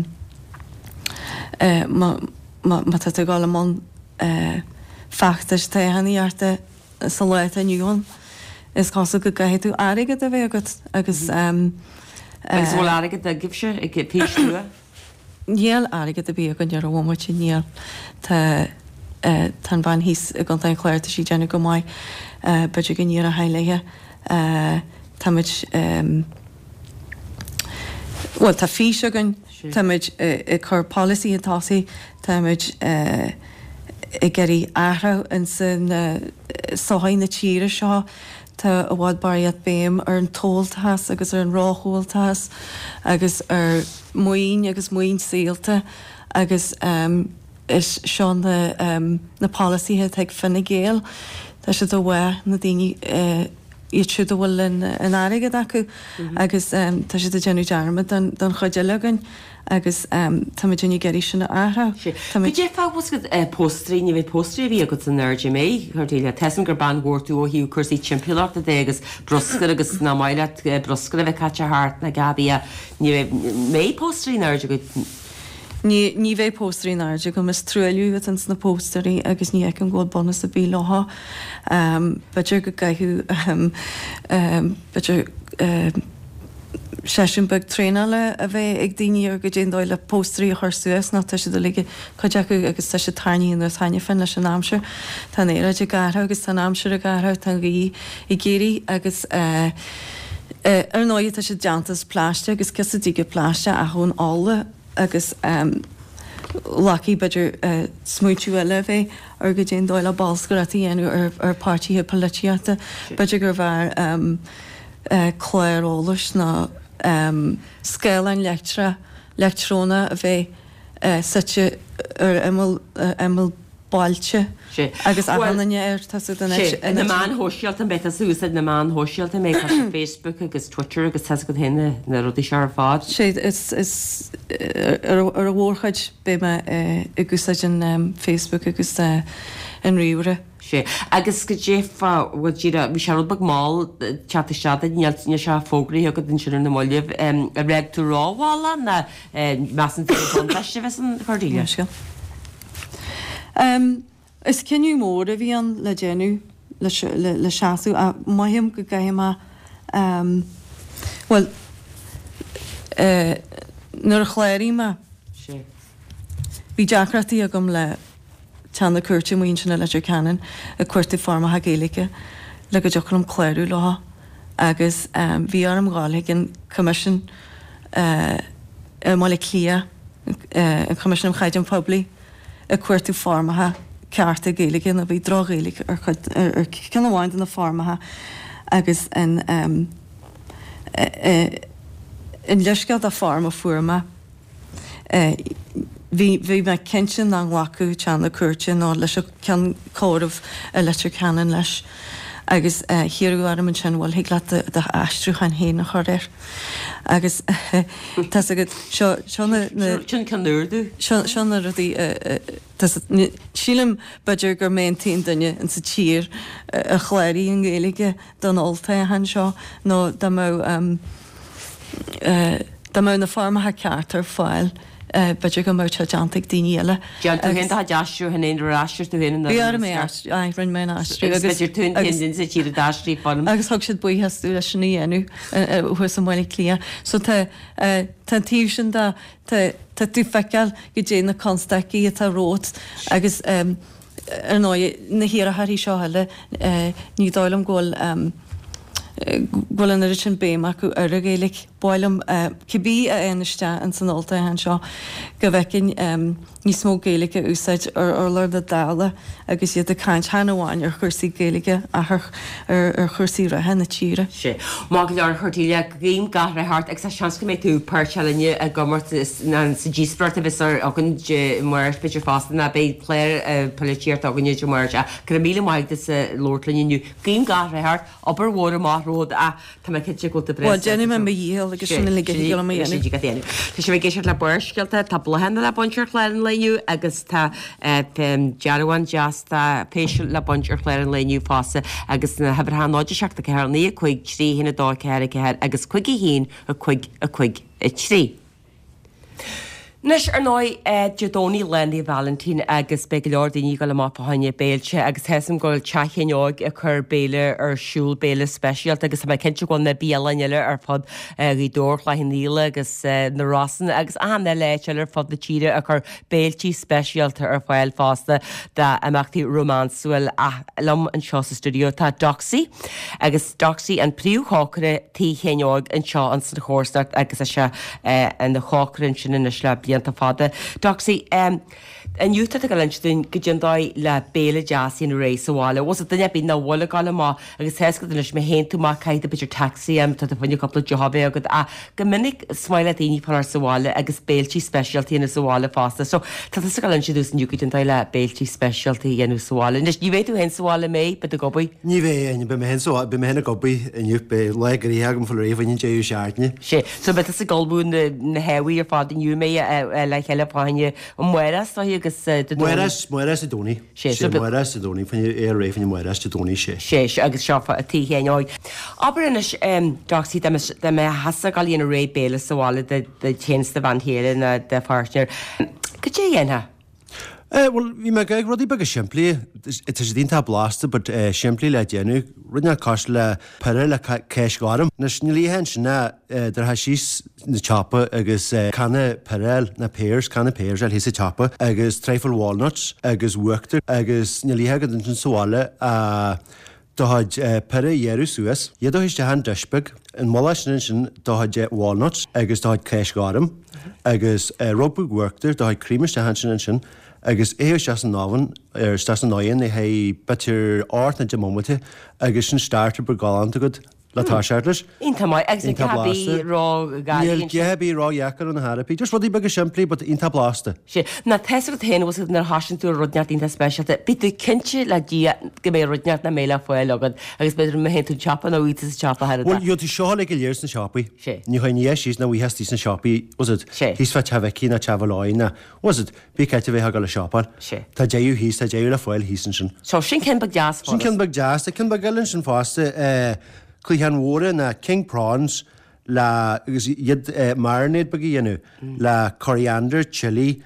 má tá gáil amón feachtas tá haíarta sa leid a nniuúin is cásil go gaithú airigad a bheith agat agus agus bhil airigad a gibse ag píisiúa? Níl airigad a bí gan dear bhhaid sin níl tá bhain híos a gan tain chléirta sí déanana go maiid beidir go níar a heilethe táid well tá físe gan táid i chur policy atásaí táid i geirí aithra in san sóhain na tíre seo tá a bhád bariad béim ar an tóiltas agus ar an ráthúiltas agus ar muoin agus muoin síalta agus is seán na policythe ag finna géal tá si do bhha na daoine iad siúd bhfuil in áige acu agus tá si a genú dearma don chuide legan agus tamidjini geri sinna ára. Dé fá was go postrí ní bheith postrí bhí go san nerd mé chuirtíile tesan gur ban gúirú ó hiú cuasí timppiach a dégus broscar agus na maiile broscar a bheith caite hart na gabí ní mé postrí nerd go Ní bheith postrí náide go mas trúiliú ans na pósterí agus ní ag an ggóil bonus a bí látha. Beidir go gaithú beidir Sesiúnbeg tréile a bheith ag daine ar go dé dóil le póstrí a chuirsuas ná tá si do lige chuideacu agus tá sé tarnííon ar taine fin leis an amsir Tá éad a gartha agus tá amsir a gartha tan go í i géirí agus ar náid tá sé deantas pláiste agus ce a dige pláiste a chun ála agus lací beidir smuitiú eile bheith ar go dé dóil a balscar a dhéanú ar pártíthe polítíata beidir gur bhar chléirólas ná scéalain leitróna a bheith sute ar imil bailte agus ahananne ar na man hóisialt an beta súsad na man hóisialt a méid Facebook agus Twitter agus te go héine na rudí se ar fád. sé is ar a bhórchaid bé me agus an Facebook agus an riúre. sé agus go défa bhfuil bhí sebag máil chatteisiada ne se fógraí a go den sin na moliamh a réag tú ráhála na mean teiste bheits an chuirdíile se. Is cinniú mór a bhí an le déanú le seaú a maihim go gaime well nuair a chléirí me bhí deacratí a gom le teanna cuairte mon sinna leidir cean a cuairta formatha géalacha le go deochanm chléirú látha agus bhí arm gála an commission mála clia an commission am chaid an poblí a cuairta formatha cearta géalacha a bhí drogéalacha ar cin bháin na formatha agus in leiscead a forma fuama Bhí me cinntin an wacu teanna cuairte ná leis cean córamh a leitir ceanan leis agus hiú am an sin bhil hiag le de aistrúchan héna choir agus sin canúirú sena rudí sílim beidir gur méontíon duine an sa tír a chléirí an ggéalaige don olta han seo nó dá na formatha ceart ar fáil beidir go mar teantaigh daine eile. Dean tú hen deasú hen éon ráisiir tú héna Bhí mé rinn mé ástrú agus tún sa tíad a dáistrí fan. Agus thug siad buítheú leis sinna dhéanú thu sa mhaile clia. So tá tíh sin tá tú feiceal go dé na constaí atá rót agus ar ná na hir a haí seo heile ní dáilm ghil an sin béim acu ar a géalaigh báilm cibí a éiste an sanolta an seo go bhecinn ní smó géalaige úsáid ar leir a dála agus iad a caiint heanháin ar chuirsaí géalaige ar chuirsaí ra hena tíre. sé. Má go lear chuirtíile géim gathart ag sa seans go méid tú páirtealaine a gomart sa dísprat a bheits a gan mar peidir fásta na bé léir polítíart a ganine mar a go míle maiid is Lordlainniu géim gathart obair mhór máthród a tá citte go bre. Well dénim me díal agus sinna le go mé Tá sé bh géisiir le buirceilta tá blahanna le bonseir chléan leniu agus tá dearhain deasta péisiú le bonseir chléan leniu fása agus na hebreá náidir seachta cearnaí chuig trí hinna dá ceir ceir agus chuig hín a chuig trí. Nes ar nói Jodóní Lenny Valentine agus be leor daoine go le mápahaine béilte agus heam goil teichéineág a chur béile ar siúl béile speisialt agus ha cinnte go na bíalaile ar fad í dúir le níile agus narássan agus anna leiteile ar fad na tíre a chur béiltí speisialta ar fáil fásta de amachtaí románsúil a lom an seo sa studio tá Doxy agus Doxy an príomhchácara tíchéineág an seo an san chóirstart agus se an na chácarann sin in na slab ta fada. Doxy, an youta a galantin go dai le béle jazz in rééis sáile, was duine bí náhla gal má agus theca leis mé hen tú má caiid a bitir taxi am tá fanne coppla jobbe agad a go minic smaile daoine par sáile agus béiltí specialty na sáile fásta, so tá galan si dús nniu dai le béiltí specialty enú sáile. Nes ní bhéú hen sáile mé be a gobaí? Ní bhéh be be hena gobaí iniu be le gurí agam fol réhhainn déú seaartne. sé, so be a galbún na heí ar fádinniu mé le heilepáine muras Muras a dúní sé muras a dúní fan é réifn muras a dúní sé. sé agus sefa a tíhéáid. Abernis daí de me hasa galíon a ré béle sáile de chésta van héile na de fartneir. Go dé dhéana? Well, vi me gaag rodí bag a siimplí, it is dín tá blasta, but siimplí le déanú, rudne cos le pere le ceis gáram. Nas nilí hen sinna dar ha sís na chapa agus canna perel na pears, canna pears al hís a chapa, agus treifel walnuts, agus workter, agus nilí hegad yn sáile a dohad pere jeru suas. Ie dohis de han dysbeg, yn mola sin dohad walnuts, agus dohad ceis gáram, agus robbug workter, dohad creamish de han sin, agus éo seas an náhan stas an náon é ha betir áirt na de momte agus sin starter ber galanta go letá seirlis. Ínta mai ag cabí rá gaíon. Gebí rá jacar an Harapí, just rudí bag a siimplí, but ínta blasta. sé na teir héana was nar hasan tú rudneart ínta speisialta, bitú cinse le dí go mé rudneart na méile foiil agad agus beidir me hen tú chapa nó vítas chapa har. Well, jo tú seála go léir na sepaí. Ní hain níos síos na bhí hestí na sepaí, was it? Hís fe tevecí na tehaláinna, was it? Bí caiite bheith go le seapar. Tá déú hís, tá déú le foiil hísan sin. So sin cin bag jazz fásta. Sin cin bag jazz, tá cin bag galinn sin fásta, Clíhan mhóra na King Prawns le agus iad marinade bag dhéanú le coriander, chili,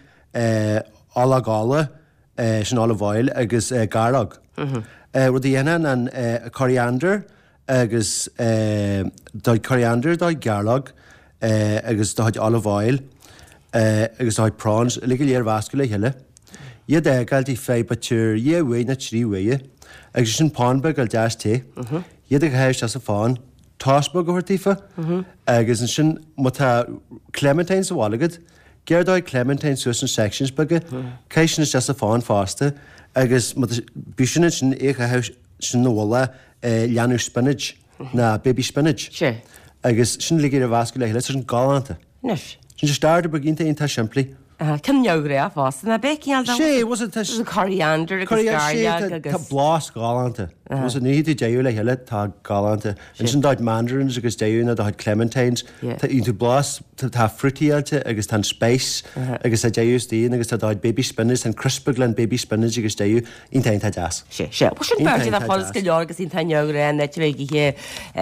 álagála, sin olive oil agus garlag. Rud dhéanaan an coriander agus dóid coriander, dóid garlag, agus dóid olive oil, agus dóid prawns, ligil léir vascula heile. Iad gailtí fé batir ié na trí wéie, agus sin pánbeg gal deas té. Iad ag heis as a fáin, tásbog go hortífa, agus sin mutá clementine sa bhálagad, géirdóid clementine suas an sections bega, céis sin is as a fáin fásta, agus bísinna sin éag a heis sin nóla leanú spinach na baby spinach. Agus sin ligir a vascula heile sin galanta. Nes. Sin se starter begínta inta siimplí. Cym neugre a fásta na béci al sé, was it coriander agus garlic agus... Tá blás galanta. Was it níd i déú le heile tá galanta. And sin dáid mandarins agus déúna dáid clementines. Tá tú blás tá frutíalte agus tá space agus tá déús dín agus tá dáid baby spinach an crispaglan baby spinach agus déú inta inta jazz. sé. Was sin berdi a fádas go leor agus inta neugre an net bheith hé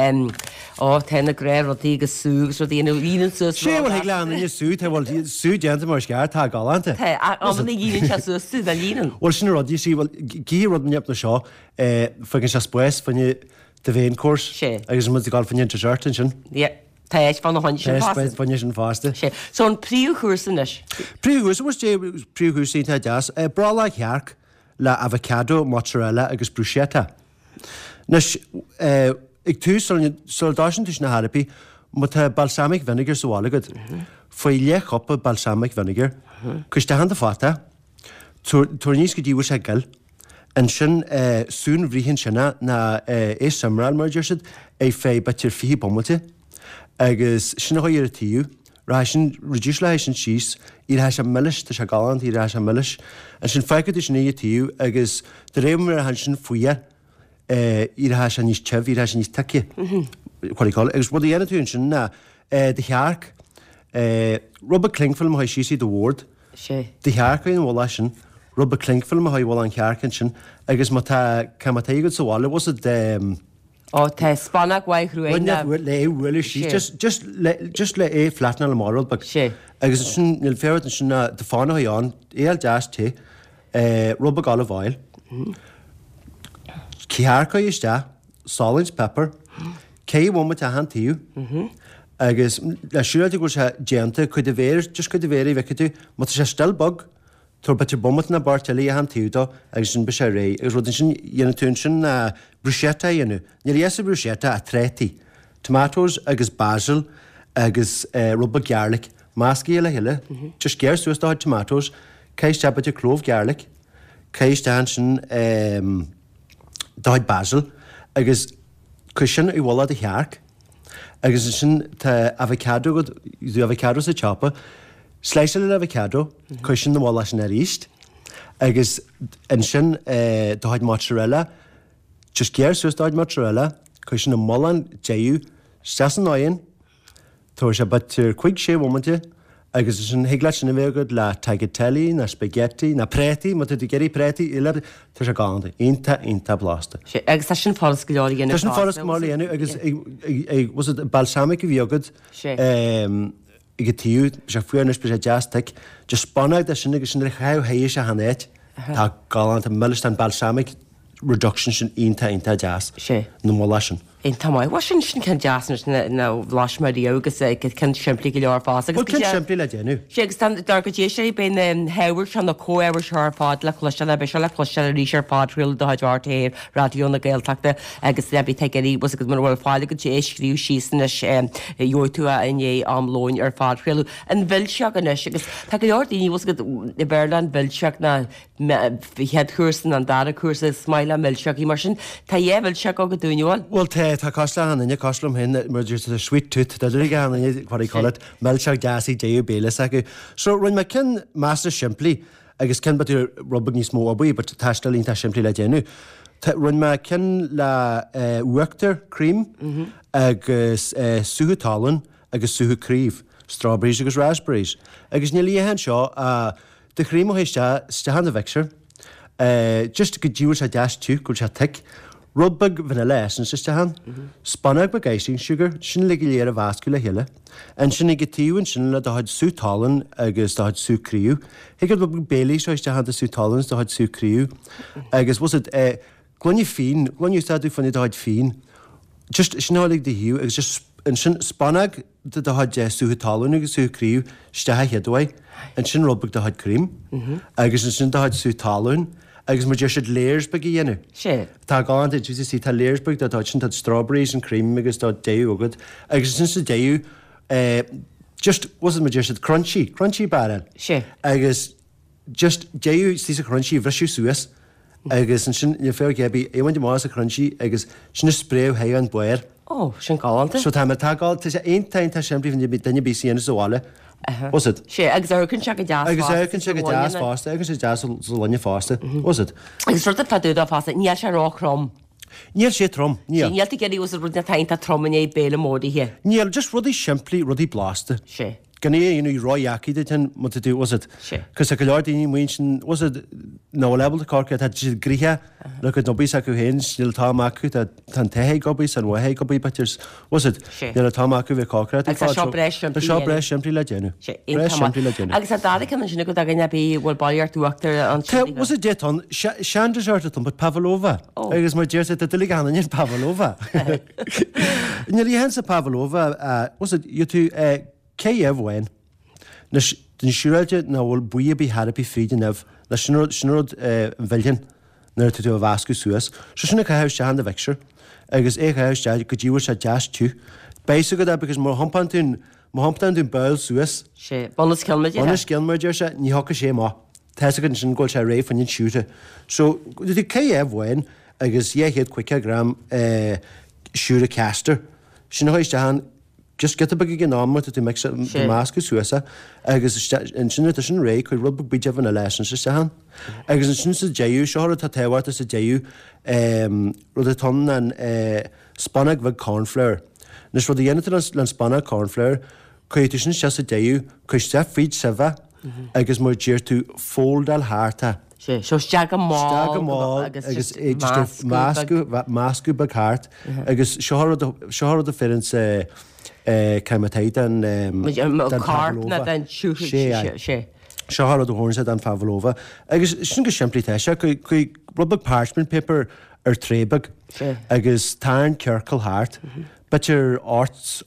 tena gréir rodí agus súgus rodí inú línan sús. Sé bhil heaglean in sú, tá bhil sú deanta mar scear tá galanta. Amna díann se sús a línan. Well, sin rodí sí, bhil gí rodneap na seo fagin se spes fanne de bhéon cuas agus mu gáil fanne desertin sin. Tá éis fan hain sin fásta. Fanne sin fásta. So an príú chusan is. Príú was dé príú sí tá deas brala chearc le avocado, mozzarella agus bruschetta. Nes ag tú soldásin tus na Harapí mu tá balsamic vinegar sáilagad. Foi le choppa balsamic vinegar. Cus tá handa fáta, tuair níos go dtíú sé gal, an sin sún bhríhinn sinna na é samráil mar deirsid é fé betir fihí bommate, agus sinna chuir a tíú, ra sin reduce le sin síos, í ha se milliis tá se galant í se milliis, an sin feicad is ní tíú agus de réimar a han sin fuia í ha se níos tef, í ha se níos take. Chuáil, agus bud dhéana tún sin na de chearc, Robert Klingfilm ha síí do Ward, de chearcaín bhla sin, Robert Klingfilm ha bhil an cearcan sin, agus má camatéigad sáile was it tá spannach waithhrúin le bhfuil sí just le é flatna le maril agus sin nil féir sin de fána haán éal deas té Robert gal bhil cearca is de Solins pepper cé bhma a han tíú agus le siúide go se déanta chud a bhéir just chud a bhéir bheice má sé stelbog tuair betir bommat na bartelí a han tíúdá agus sin be sé ré, agus rudin sin dhéana tún sin na bruschetta dhéanú. Níl dhéasa bruschetta a trétí, tomatoes agus basil agus rubba garlic, máscaí le heile, just géir suas dáid tomatoes, céis te bute clómh gearlik, céis te sin dáid basil, agus cuisin I bhla a chearc, agus sin avocado go dú avocado sa chapa, sléise le avocado, cuisin na bhla sin a ríist, agus an sin dáid mozzarella, just géir suas dáid mozzarella, cuisin na mollan déú, steas an áin, tuair se batir chuig sé bhmante, agus sin higla sin bhégad le tagliatelle, na spaghetti, na preti, má tú geirí preti, ile tu se gáanta, inta blasta. Agus tá sin fáras go leir Tá sin fáras má léanú, agus was balsamic bhíogad I go tíú se fuarnas be sé jazzteic, just spannaid de sin agus sin chahééis se hanéit, tá gáanta millistan balsamic reduction sin inta jazz. Na má lei sin. In tamáid wa sin cin deasnar na bhlaismarí agus cin siimplí go leor fás. Bhil cin siimplí le déanú. Ségus dar go dé sé ben heir se na cóhar sear fád le chluiste le be se le chluiste a ríir fádriúil dohaidhhartéir radioúna Gaeltachta agus lebí teí was agus mar bhfuil fáile go dé scríú sísan joú a iné am lóin ar fádriúil. An bhilseach an agus tá go leor daoine was go I Berland bhilseach na head chusan an dara cuasa smaile millseach í mar sin tá bhilseach go dúineáil? Well tá cosla an coslam hin mar just a sweet tooth da gan what I call it melchar gasí déú béle acu. So run me cin master siimplí agus cin batú robbag ní smó abí, but tastalín tá siimplí le déanú. Run me cin le uachtar cream agus suútálan agus suú críomh, strawberries agus raspberries. Agus ní líhan seo de cream héiste stahan a vexir. Just go dúir a deas tú go se tic. Rubbag vanilla essence is tahan, spanag bag icing sugar, sin le léir a vascula hiile, and sin ag tíú sin le had sú talan agus had sú críú. Higad bag Bailey so is tahan the sú talans had sú críú. Agus was it glunny fin, glunny stadu funny had fin. Just sin hálig de hiú, agus just and sin spanag the had sú talan agus sú críú, staha hedway, and sin rubbag had cream. Agus sin had sú talan. Agus mar just Leersburg I dhéanú. Sé. Tá gáanta tú sí tá Leersburg tá sin tá strawberries and cream agus tá déú agad. Agus sin sa déú just was mar just crunchy baran. Sé. Agus just déú sí sa crunchy bhrisú suas. Agus sin ní fér gebí éhain de más a crunchy agus sin spréw hay an buir. Oh, sin gáanta. So tá mar tá gáil tá sé ein tá siimplí fan daine bí síana sáile. Was it? Sé, agus cinn se go deas agus cinn se go deas fásta, agus sé deas lanne fásta. Was it? Agus ruta faúda fásta, níl se rárám. Níl sé trom, níl. Níl geí ús rudna tainta tromané béle módi hé. Níl just rudí siimplí rudí blasta. Sé. Ganné inú roiaci de ten mu tú was it? Sé. Cos a go leir daoine muin was it nó level de corca tá gríthe le go nobí acu hen níl tá acu tan tethe gobí san bhthe gobí betirs was it? Níl a tá acu bheith corca. Seo breis siimplí le déanú. Siimplí le déanú. Agus a dáda cin sinna go agine bí bhfuil bailart túachtar an was it déton sean deserta but Pavlova. Agus mar déirta a dulig an in Pavlova. Níl í hen sa Pavlova was it you tú Bhhain den siúilte ná bhfuil buí bí Harpi fríidirneh le sinród bhilin nuir tú a bhascu suasas, so sinna chaibh se an a bhexir, agus é chaibh go dtíúir se deas tú. Béise go agus mar hampantún bail suasas. sé bonus cilmid. Bonus cilmid se ní hocha sé má. Teise go sin ggóil se réh fanin siúte. So dtí Bhhain agus dhéhéad cuiice gram siúra caster. Sinna háiste an just get a bag gin ámar tú mix másca suasa agus in sinna sin ré chuid rubba bíide van a leisan sa sehan. Agus in sin sa déú seáir tá tehhairta sa déú rud a ton an spanag bhag cornflour. Nes rud a dhéanatar an spanag cornflour chuú sin se sa déú chuis te fríd seva agus mar díir tú fóldal háta. Sé, so steag má agus máscu bag háart agus seáir a férin sa caiimitéid an carna den sé. Seáir do hórnsa an Pavlova. Agus sin go siimplí teise chu rubbag parchment paper ar trébag agus táin ceircail háart, Bitir arts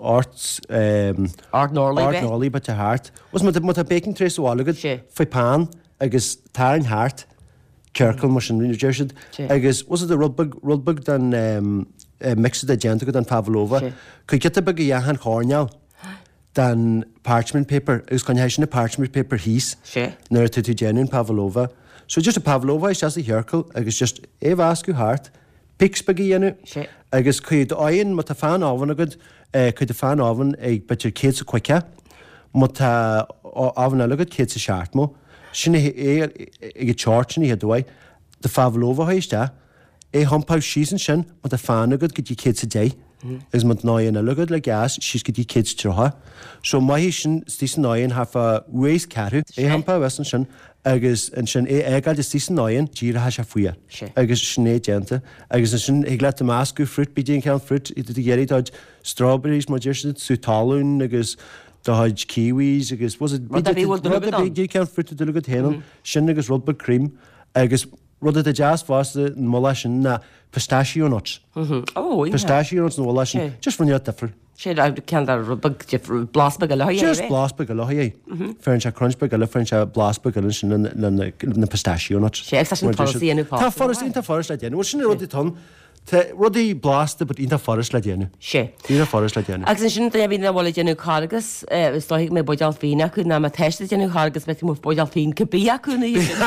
Art Norley but a heart. Was mu a baking trace wallagad fai pan agus táin háart ceircail mar sin Jersey agus was it a rubbag dan mixed agenda go an Pavlova. Could get a bag a yahan horneal. dan parchment paper, agus gan heisina parchment paper hís nar tú génún Pavlova. So just a Pavlova is just a hirkel, agus just vascu hart, pixbagi dhéanú, agus chuid áon mat a fan áhan agad, chuid a fan áhan ag betir céad sa cuice, mat a áhan agad céad sa seaartmó, sinna ag chartsin i hedói, de Pavlova haiste, hampá sísan sin mat a fan agad go dtí céad sa dé, agus mat náon agad le gas, sís go dtí céad trocha. So mai sin stísan náon hafa ways carú, hampá wesan sin, agus an sin éagail is tísan náon díra se fuia. Agus sinné déanta, agus sin ag le máscu fruit, bídíon cean fruit, i dtí géirítáid strawberries, má dtíir sin sútáún, agus dáid kiwis, agus was it bídí cean fruit a dulagad héanam, sin agus rubber cream, agus rud a jazz fásta an mla sin na pistachio nuts. Pistachio nuts na mla sin, just fan differ. Sé cean blaspa go le Just blaspa go le Fearn se crunchpa go le fearn se blaspa go sin na pistachio nuts. Sé sin policy Tá forest le déanú, sin rudí ton rudí blasta, but ínta forest le déanú. Sé. Ína forest le déanú. Agus sin bhí na bhla déanú cargus, is stoigh mé boideal fína chu na teiste déanú cargus be mú boideal fín go bí acuúna.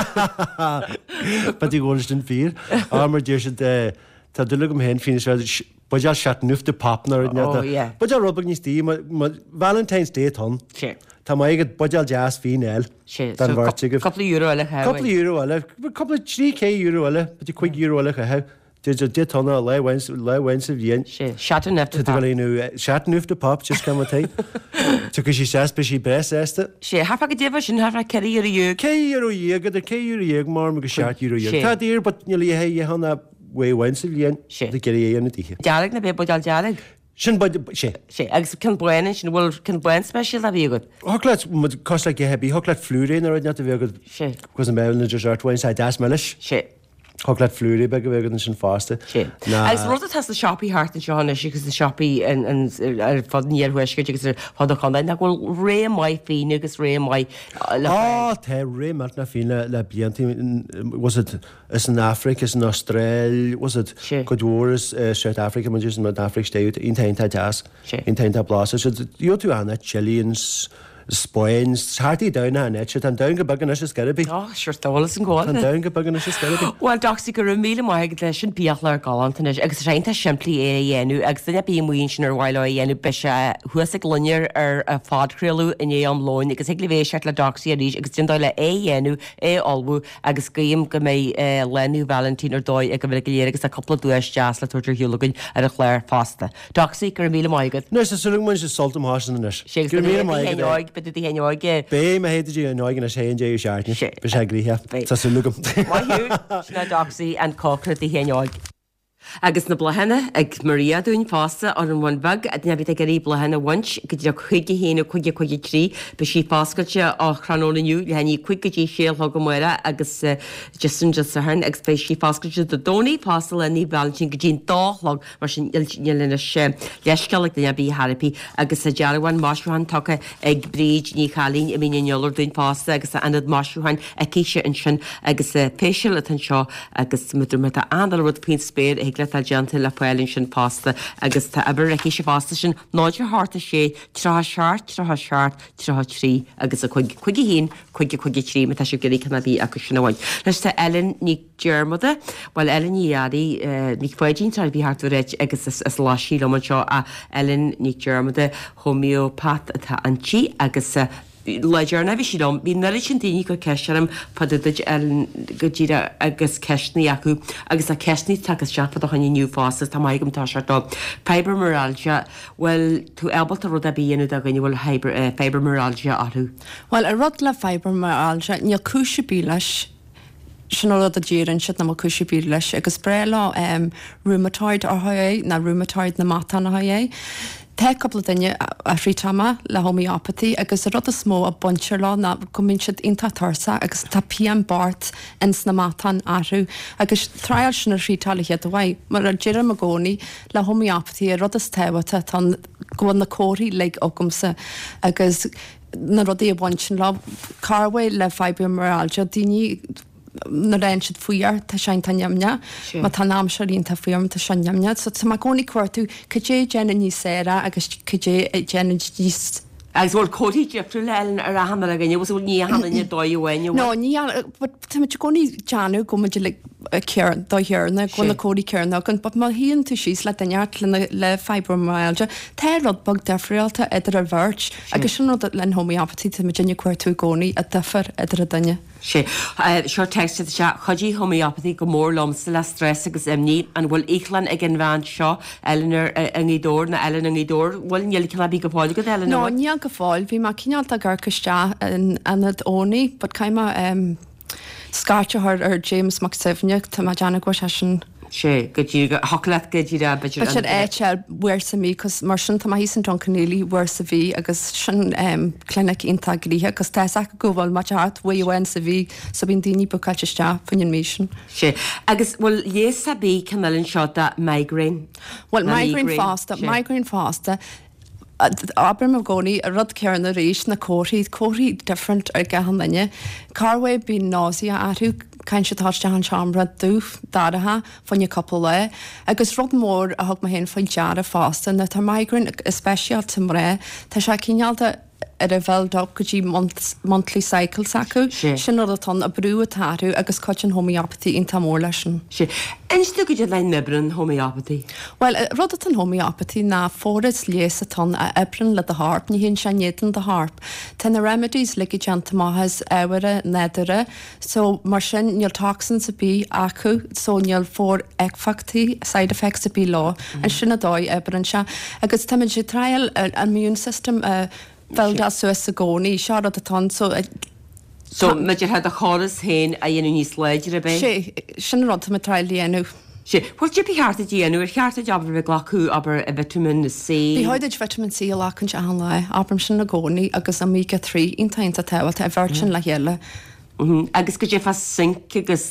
But í ggóir den fír, mar dúir sin tá dulagam hen fína Boideal seat nufta papnar Boideal rubag níos tí Valentine's Day ton. Tá mai agad boideal jazz fín eil. Couple euro eile. Couple euro eile. Couple 3k euro eile, but €5 eile a he. Did dit honna le wens of yen. Shut nefta pop just come take. Took she says be she best esta. She have a division sin have a career you. K-euro year got a K-euro mar go shot euro year. Tá dear but nearly hey you honna way wens of yen. The career in the Jaleg na be boideal jaleg. Sin bud sé. Agus cin buin sin bhfuil cin buin speisial a bhí go. Holat cos le hebí holat flúrin ar net a bhé go. Sé. Cos an mena just arthain sa das meis. Sé. Holat flúri be go bhé sin fásta. Sé. Agus rud has the shoppy heart an seánna sigus the shoppy an fod níar huisce agus fod a chunaid na bhfuil ré mai fin agus ré mai. Tá ré mar na fine le blianttí was it is in Africa, is in Australia, was it Godwars, South Africa, man just in Africa state in Tainta jazz, in Tainta blast. So you two Anna Chileans, Spains, hardy down and etched and down bug and is scary. Oh, sure, Thomas and go on. And down bug and is scary. Well, Doxy go meal my edition Piatler Gallant and extraint simply a yenu, extend being winch or while I yenu bisha, who is a glunier or a fad krilu in yam loin, because he live shetla Doxy and extend a yenu, a alwu, agus game gamay Lenny Valentine or doi, a couple of doers jazz la torture hulagun at a Claire pasta. Doxy go meal my good. No, it's a saloon when she's salt and horse in the nish. Shakespeare my but did he enjoy Bé me héidir you annoying a sé J seart be sé gríthe sa lugam. Sna Doxy and Cochran the enjoy. Agus na blahanna ag Maria dún fásta ar an bhain bag a dna bit a garí blahanna wans go dtí chuige héna chuige trí be sí fáscailte á chranólaniu le haní chuige séal go muire agus just a hen ag spéis sí fáscailte do dónaí fásta le ní Valentin go dtín dálag mar sin ilna sé leisceach dna bí Harpi agus a dearhain máisiúhan tucha ag bríd ní chalín I míon neolar dún fásta agus a anad máisiúhain a cíise in sin agus péisiil an seo agus muidir me a andal rud pin spéir le agenta le foiilinn sin pasta agus tá aber reici sé fásta sin náidir háta sé trá trí agus a chuigi hín chuigi trí me tá sé gurí canna bhí agus sin bhain. Leis tá Ellen ní Germada, well Ellen níadí ní foiidín tar bhí hartú réit agus is láisií le seo a Ellen ní Germada homeopath atá antí agus Lejarna bhí sidom, bí nela sin daoine go ceisiarm padid go ddíra agus ceisnaí acu agus a ceisnaí tagus seafa a chuine nniu fásas tá maigem tá seartá. Fibromyalgia, well tú ebalta rud a bíanú a gine bhfuil fibromyalgia athú. Well a rud le fibromyalgia ní cúisibí leis sin rud a ddíann siad na cúisibí leis agus brela rheumatoid ar haé na rheumatoid na mata na haé. Tá couple daine a rítama le homeopathy agus a rud a smó a buntir lá na gominn siad inta tarsa agus tá PM bart ins na matan ahrú agus trial sin a rítalaché a bhaid mar a ddíire a gcónaí le homeopathy a rud is tehata tan goin na cóirí le ógamsa agus na rudaí a bhain sin lá carfu le fibromyalgia daoine na réin siad fuiar tá sein tá neamne, má tá nám se líon tá fuiar tá se neamne, so tá má gcónaí cuairtú cé déna níos séra agus cé déna níos Agus bhil cóí Jeffrey lein ar a hanna a gine bhil ní hanna dóhhain. No, ní tá goní teanú go le cean dóhearna gona cóí cearna gan, but má híonn tú síos le daart le fibromyalgia, Tá rud bag defrialta idir a bhirt, agus sin len homeopathy tá Virginia cuair tú gcónaí a defar idir a daine. sé seo teiste se chodí homeopathy go mór lomsa le stress agus imní an bhfuil échlan ag an bhain seo Eleanor angidór na Ellen angidór bhfuil neal cinna go fáil go Eleanor. No, ní go fáil, bhí má cinál a ggurcaiste anad ónaí, bud caiime scaitear ar James McSivne tá má deanna go sin. sé go dtí holaat go dtí be sé éte bhuiir sa mí cos mar sin tá hí an John Canelí bhuiir sa bhí agus sin clinic intagrithe, agus tá go bhfuil mar hart bhhain sa bhí sa bhín daoine bucailte fanin mission. sé agus bhfuil dhé sa bí canalinn seo a migraine. Well, migraine fásta. Abram of Goni, a rud cearna rééis na cóirí different ar gahanne. Carway bí náusea atú caiin se táiste an seambra dúf dadatha fanne couple le, agus rud mór a thug ma hen foiil deara fásta na tá migraine especial tim ré, tá se cinealta ar a bheldab go dtí monthly cycle acu, sin atá a brú atáú agus coin homeopathy in tamór leisin. sé Einstu go le nebrin homeopathy? Well, rud an homeopathy ná fóras léasatá a ebrin le a harp, ní hinn senéan de harp. Tá na remedies le gentamachas éhare nedere, so mar sin níl toxins a bí acu, so níl fór agfachtaí side effects a bí lá, an sinna dóid ebrin se, agus tá sé trial an immune system fel da Suez a gcónaí, seo atá so meidir head a choras héin a dhéanú níos leidir a bé? sé sin rud me trial léanú. sé chuir tipi cheart a dhéanú ar cheart a jobbar bh glaú aber a vitamin C. Bhí háidir vitamin C a lachan se an le, abram sin na gcónaí agus omega 3 intainta tehailt a bhirtin le heile. Agus go dé fa sink agus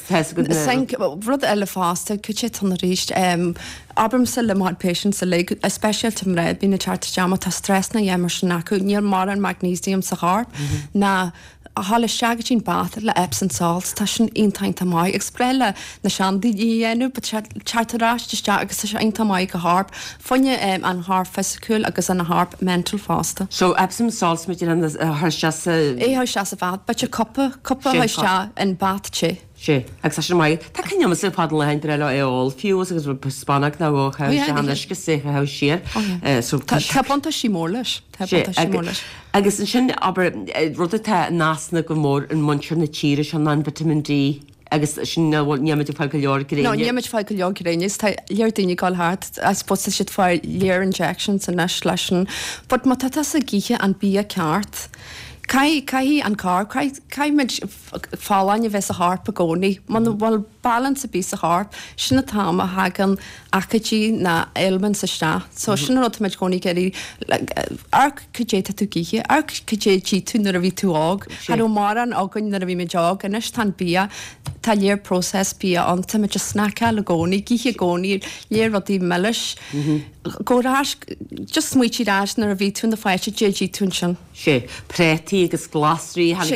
rud eile fásta chu sé tan ríist abram se le mar patient sa le especial tim réid bí na charta jama tá stress na dhémar sin acu níor mar an magnesium sa harp na a hála seagatín bat le Epsom salts tá sin intainta mai ag spreile na seandaí dhéanú be chartaráiste agus sé inta mai go harp fanne an harp fesicúil agus an harp mental fásta. So Epsom salts mit an se se bhat, be coppa se an bat sé. sé agus sem mai Tá cinne sé pad le heint eile éáil fiú agus bfu spannach na bhcha go sé ha siar Tápanta sí mór leis agus an sin aber rud tá násna go mór an muir na tíre se an vitamin D agus sin bhil neimiid fá go leor gré. Neimiid fá go leor gréis tá léir daoine gáil hart as po si fá léir injections an neis leisin, bud má tá a gíthe an bí ceart. Cai an car, caiimiid fálainne bheits a harp a gcónaí, man bhil balance a bí a harp, sinna tám a hagan acatí na ailman sa sta. So sinna rotimiid gcónaí geirí arc cudé tú gíthe, arc cudé tú nar a bhí tú ág, Harú mar an ágain nar a bhí meid ág, an is tá bí tá léir process bí an táid just snacha le gcónaí, gíthe gcónaí léir rodí meis. Górás just smuotí ráis nar a bhí tún na fáite JG tún sin. sé prétí agus glasrí sé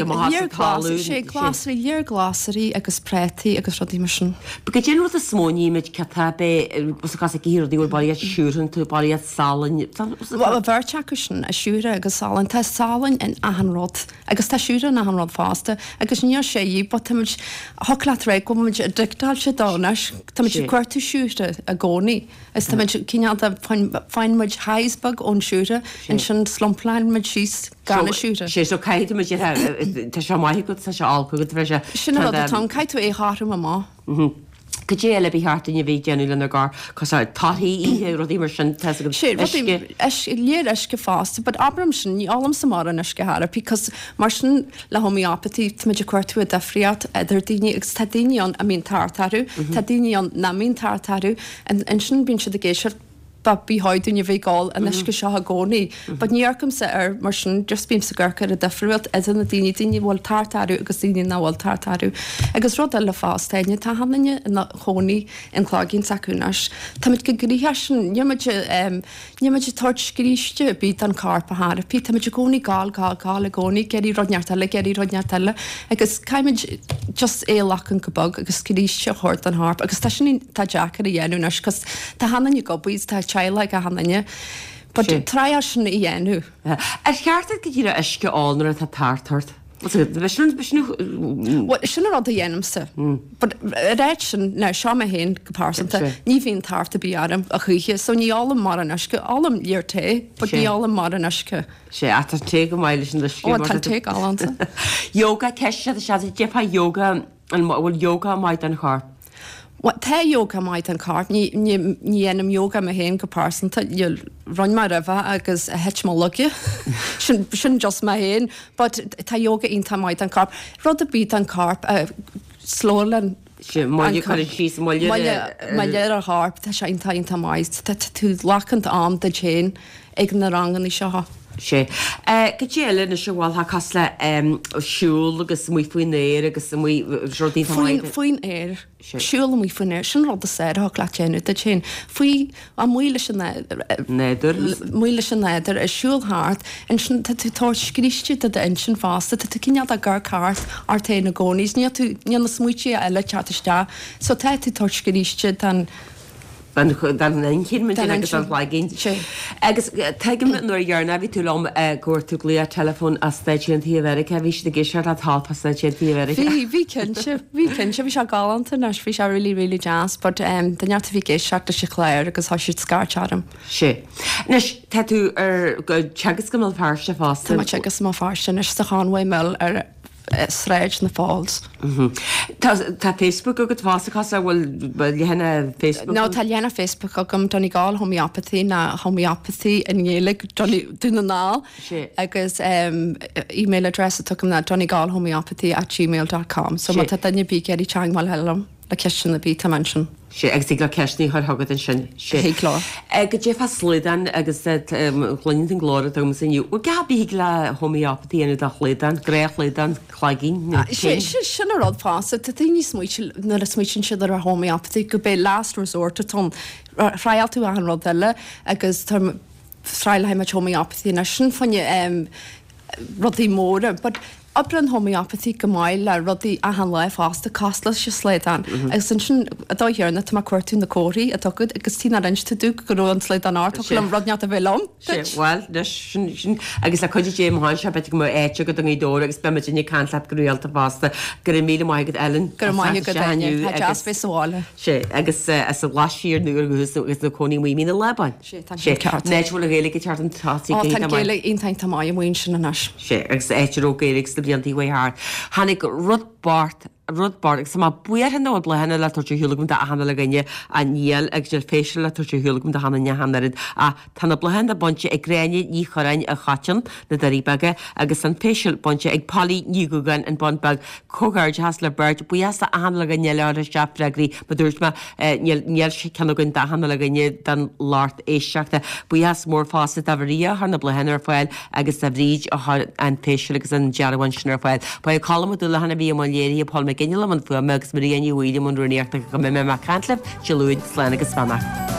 glasí léir glasarí agus prétí agus rodí mar sin. Be dé a smóí meid catá be gas a gíir dúir bailí siúrún tú bailí salin. A bhirte sin a siúre agus salin tá salin in ahanrod agus tá siúre na ahanrod fásta agus níor sé í, ba holaat ré go dictáil se dánas, Tá sé cuairtú siúre a gcónaí, is tá cinál feinmuid heisbag ón siúre in sin slomplein muid síos gan siúre. sé so caiite tá se mai go se alcu go bheit sinna tá caiitú é háú a má. Go dé le bhí hartain a bhí geanú lena gar cos taí rodí mar sin léir eis go fásta, bud abram sin ní álam sa mar an eis go hara, because mar sin le homeopathy meidir cuairtú a defriad idir daine agus tá daine a mín tartarú, tá daine na mín tartarú an sin bín si a géisiir bí háidúne bhí gáil a neisce seo a gcónaí, ba níorcum sa mar sin just bím sa ggurcha a defriúilt a na daine bhil tartarú agus daine na bhil tartarú. Agus rud le fásteine tá hanne na chonaí an chláginn saúnas. Táid go gríthe sin níimeid tuairt scríiste bí an carpa Harpí, táid gcónaí gáil a gcónaí geirí rodneartile, agus caiimiid just é lachan go bag agus scríiste chóirt an harp, agus tá sin tá Jackar a dhéanúnas, cos tá hanne go buís tá teile a hanne. But try sin I dhéanú. cheartta go dtíra isce ánar a tartart. Sinna rud a dhéanamsa. But réit sin ná seama héin gopásanta, ní bhíon tarta bí adam a chuige, so ní álam mar an isce, álam líor té, but ní álam mar an isce. sé a te go maiile sin te gáanta. Yoga ceiste a se depa yoga an bhfuil yoga maid an char. What te yoga maid an cart, ní enam yoga me héin gopásanta, you'll run mar rifa agus a het má lugge. Sin just ma héin, but te yoga inta maid an carp. Rud a bít an carp, slólan. Maile sí Maile a harp, te sé inta maid, te tú lachant am de chéin ag na rangan I seo. sé. Go déile na se bháil ha cas le siúl agus mú faoin éir agus rodí Fuoin éir, siúl mú faoin éir, sin rud a sé ha le téanú de chin. Fuoi a muile sin muile sin néidir a siúlthart an sin tú tá scríiste a in sin fásta, tu cinead a gur cart ar té na gcónís, ní na smuiti eile chatiste, so te tú tá scríiste an dan chin agus an bhlaiginn. Agus teigem nuair dhearna bhí tú lom gúir tú lí a telefón a Staisiantí America, bhí si géisiart a tápa Staisiantí America. Bhí cinse bhí se galanta nas bhí se really jazz, but daneartta bhí géisiart a se chléir agus há siad scartearm. sé. Nes te tú go tegus go mil fearste fásta. Tá tegus má fáiste nes sa cháhha mil ar sréid na fáils. Tá Facebook agad fása bhfuil hena Facebook? No, tá léana Facebook agam donnig gáil homeopathy na homeopathy in dhélig duna ná agus email address a tucam na donnigáil homeopathy@gmail.com. So má tá danne bí geirí teang mal helam le ceistin na bí tá mention. sé agus le ceisní chu thugad an sin Hélá. Go dé slidan agus chluinn an glóra dom sanniu. U gabí le homeopathy ina a chlédan, gréchlédan chlagin. Sin rád fása, tá daoine smuitiil na a smuitin siad ar a homeopathy go bé last resort a tom chrail tú an rud eile agus thráilheim a homeopathy na sin fanne rudí móra, but Abran homeopathy go maiil le rudí a an le fásta costla se slédan. Agus sin a dóhearna tá cuairtún na cóirí a tugad agus tí reinste dú go an sléid an át an rodneat a bhom. Well agus le chuidir dé háin se bet go éite go an dó agus be in canlap goúalta fásta gur mí maigad Ellen gur mai go jazz fé sáile. sé agus as a lasíir nuúr gus gus na coní mí mína lebain. Neithfuil a réala teart an tátí géile intain tá mai mhain sin na nas. sé agus éitirrógéirig bíantí haar. Hannig rudbart ag sama buar an nód le hena le tuirte hiúlagum de a hanna le gine a níl ag gur féisiil le tuirte hiúlagum de hanna nehannarid a tanna blehan a bonte ag gréine ní chorain a chatan na daríbege agus an féisiil bonte ag palí nígugan an bonbag cogáir has le bird buasta a hanna le gine le a seapregrí ba dúirt ma níl sé cenagann de hanna le gine den láart éisteachta buas mór fása a bhríí harna blehan ar fáil agus a bhríd an féisiil agus an dearhain sin ar fáil. Ba ag colmú le hanna bhí am léirí Paul Gine man fu megus maríon William an ruíachta go mé me cantleh se luúid sléna agus fanna.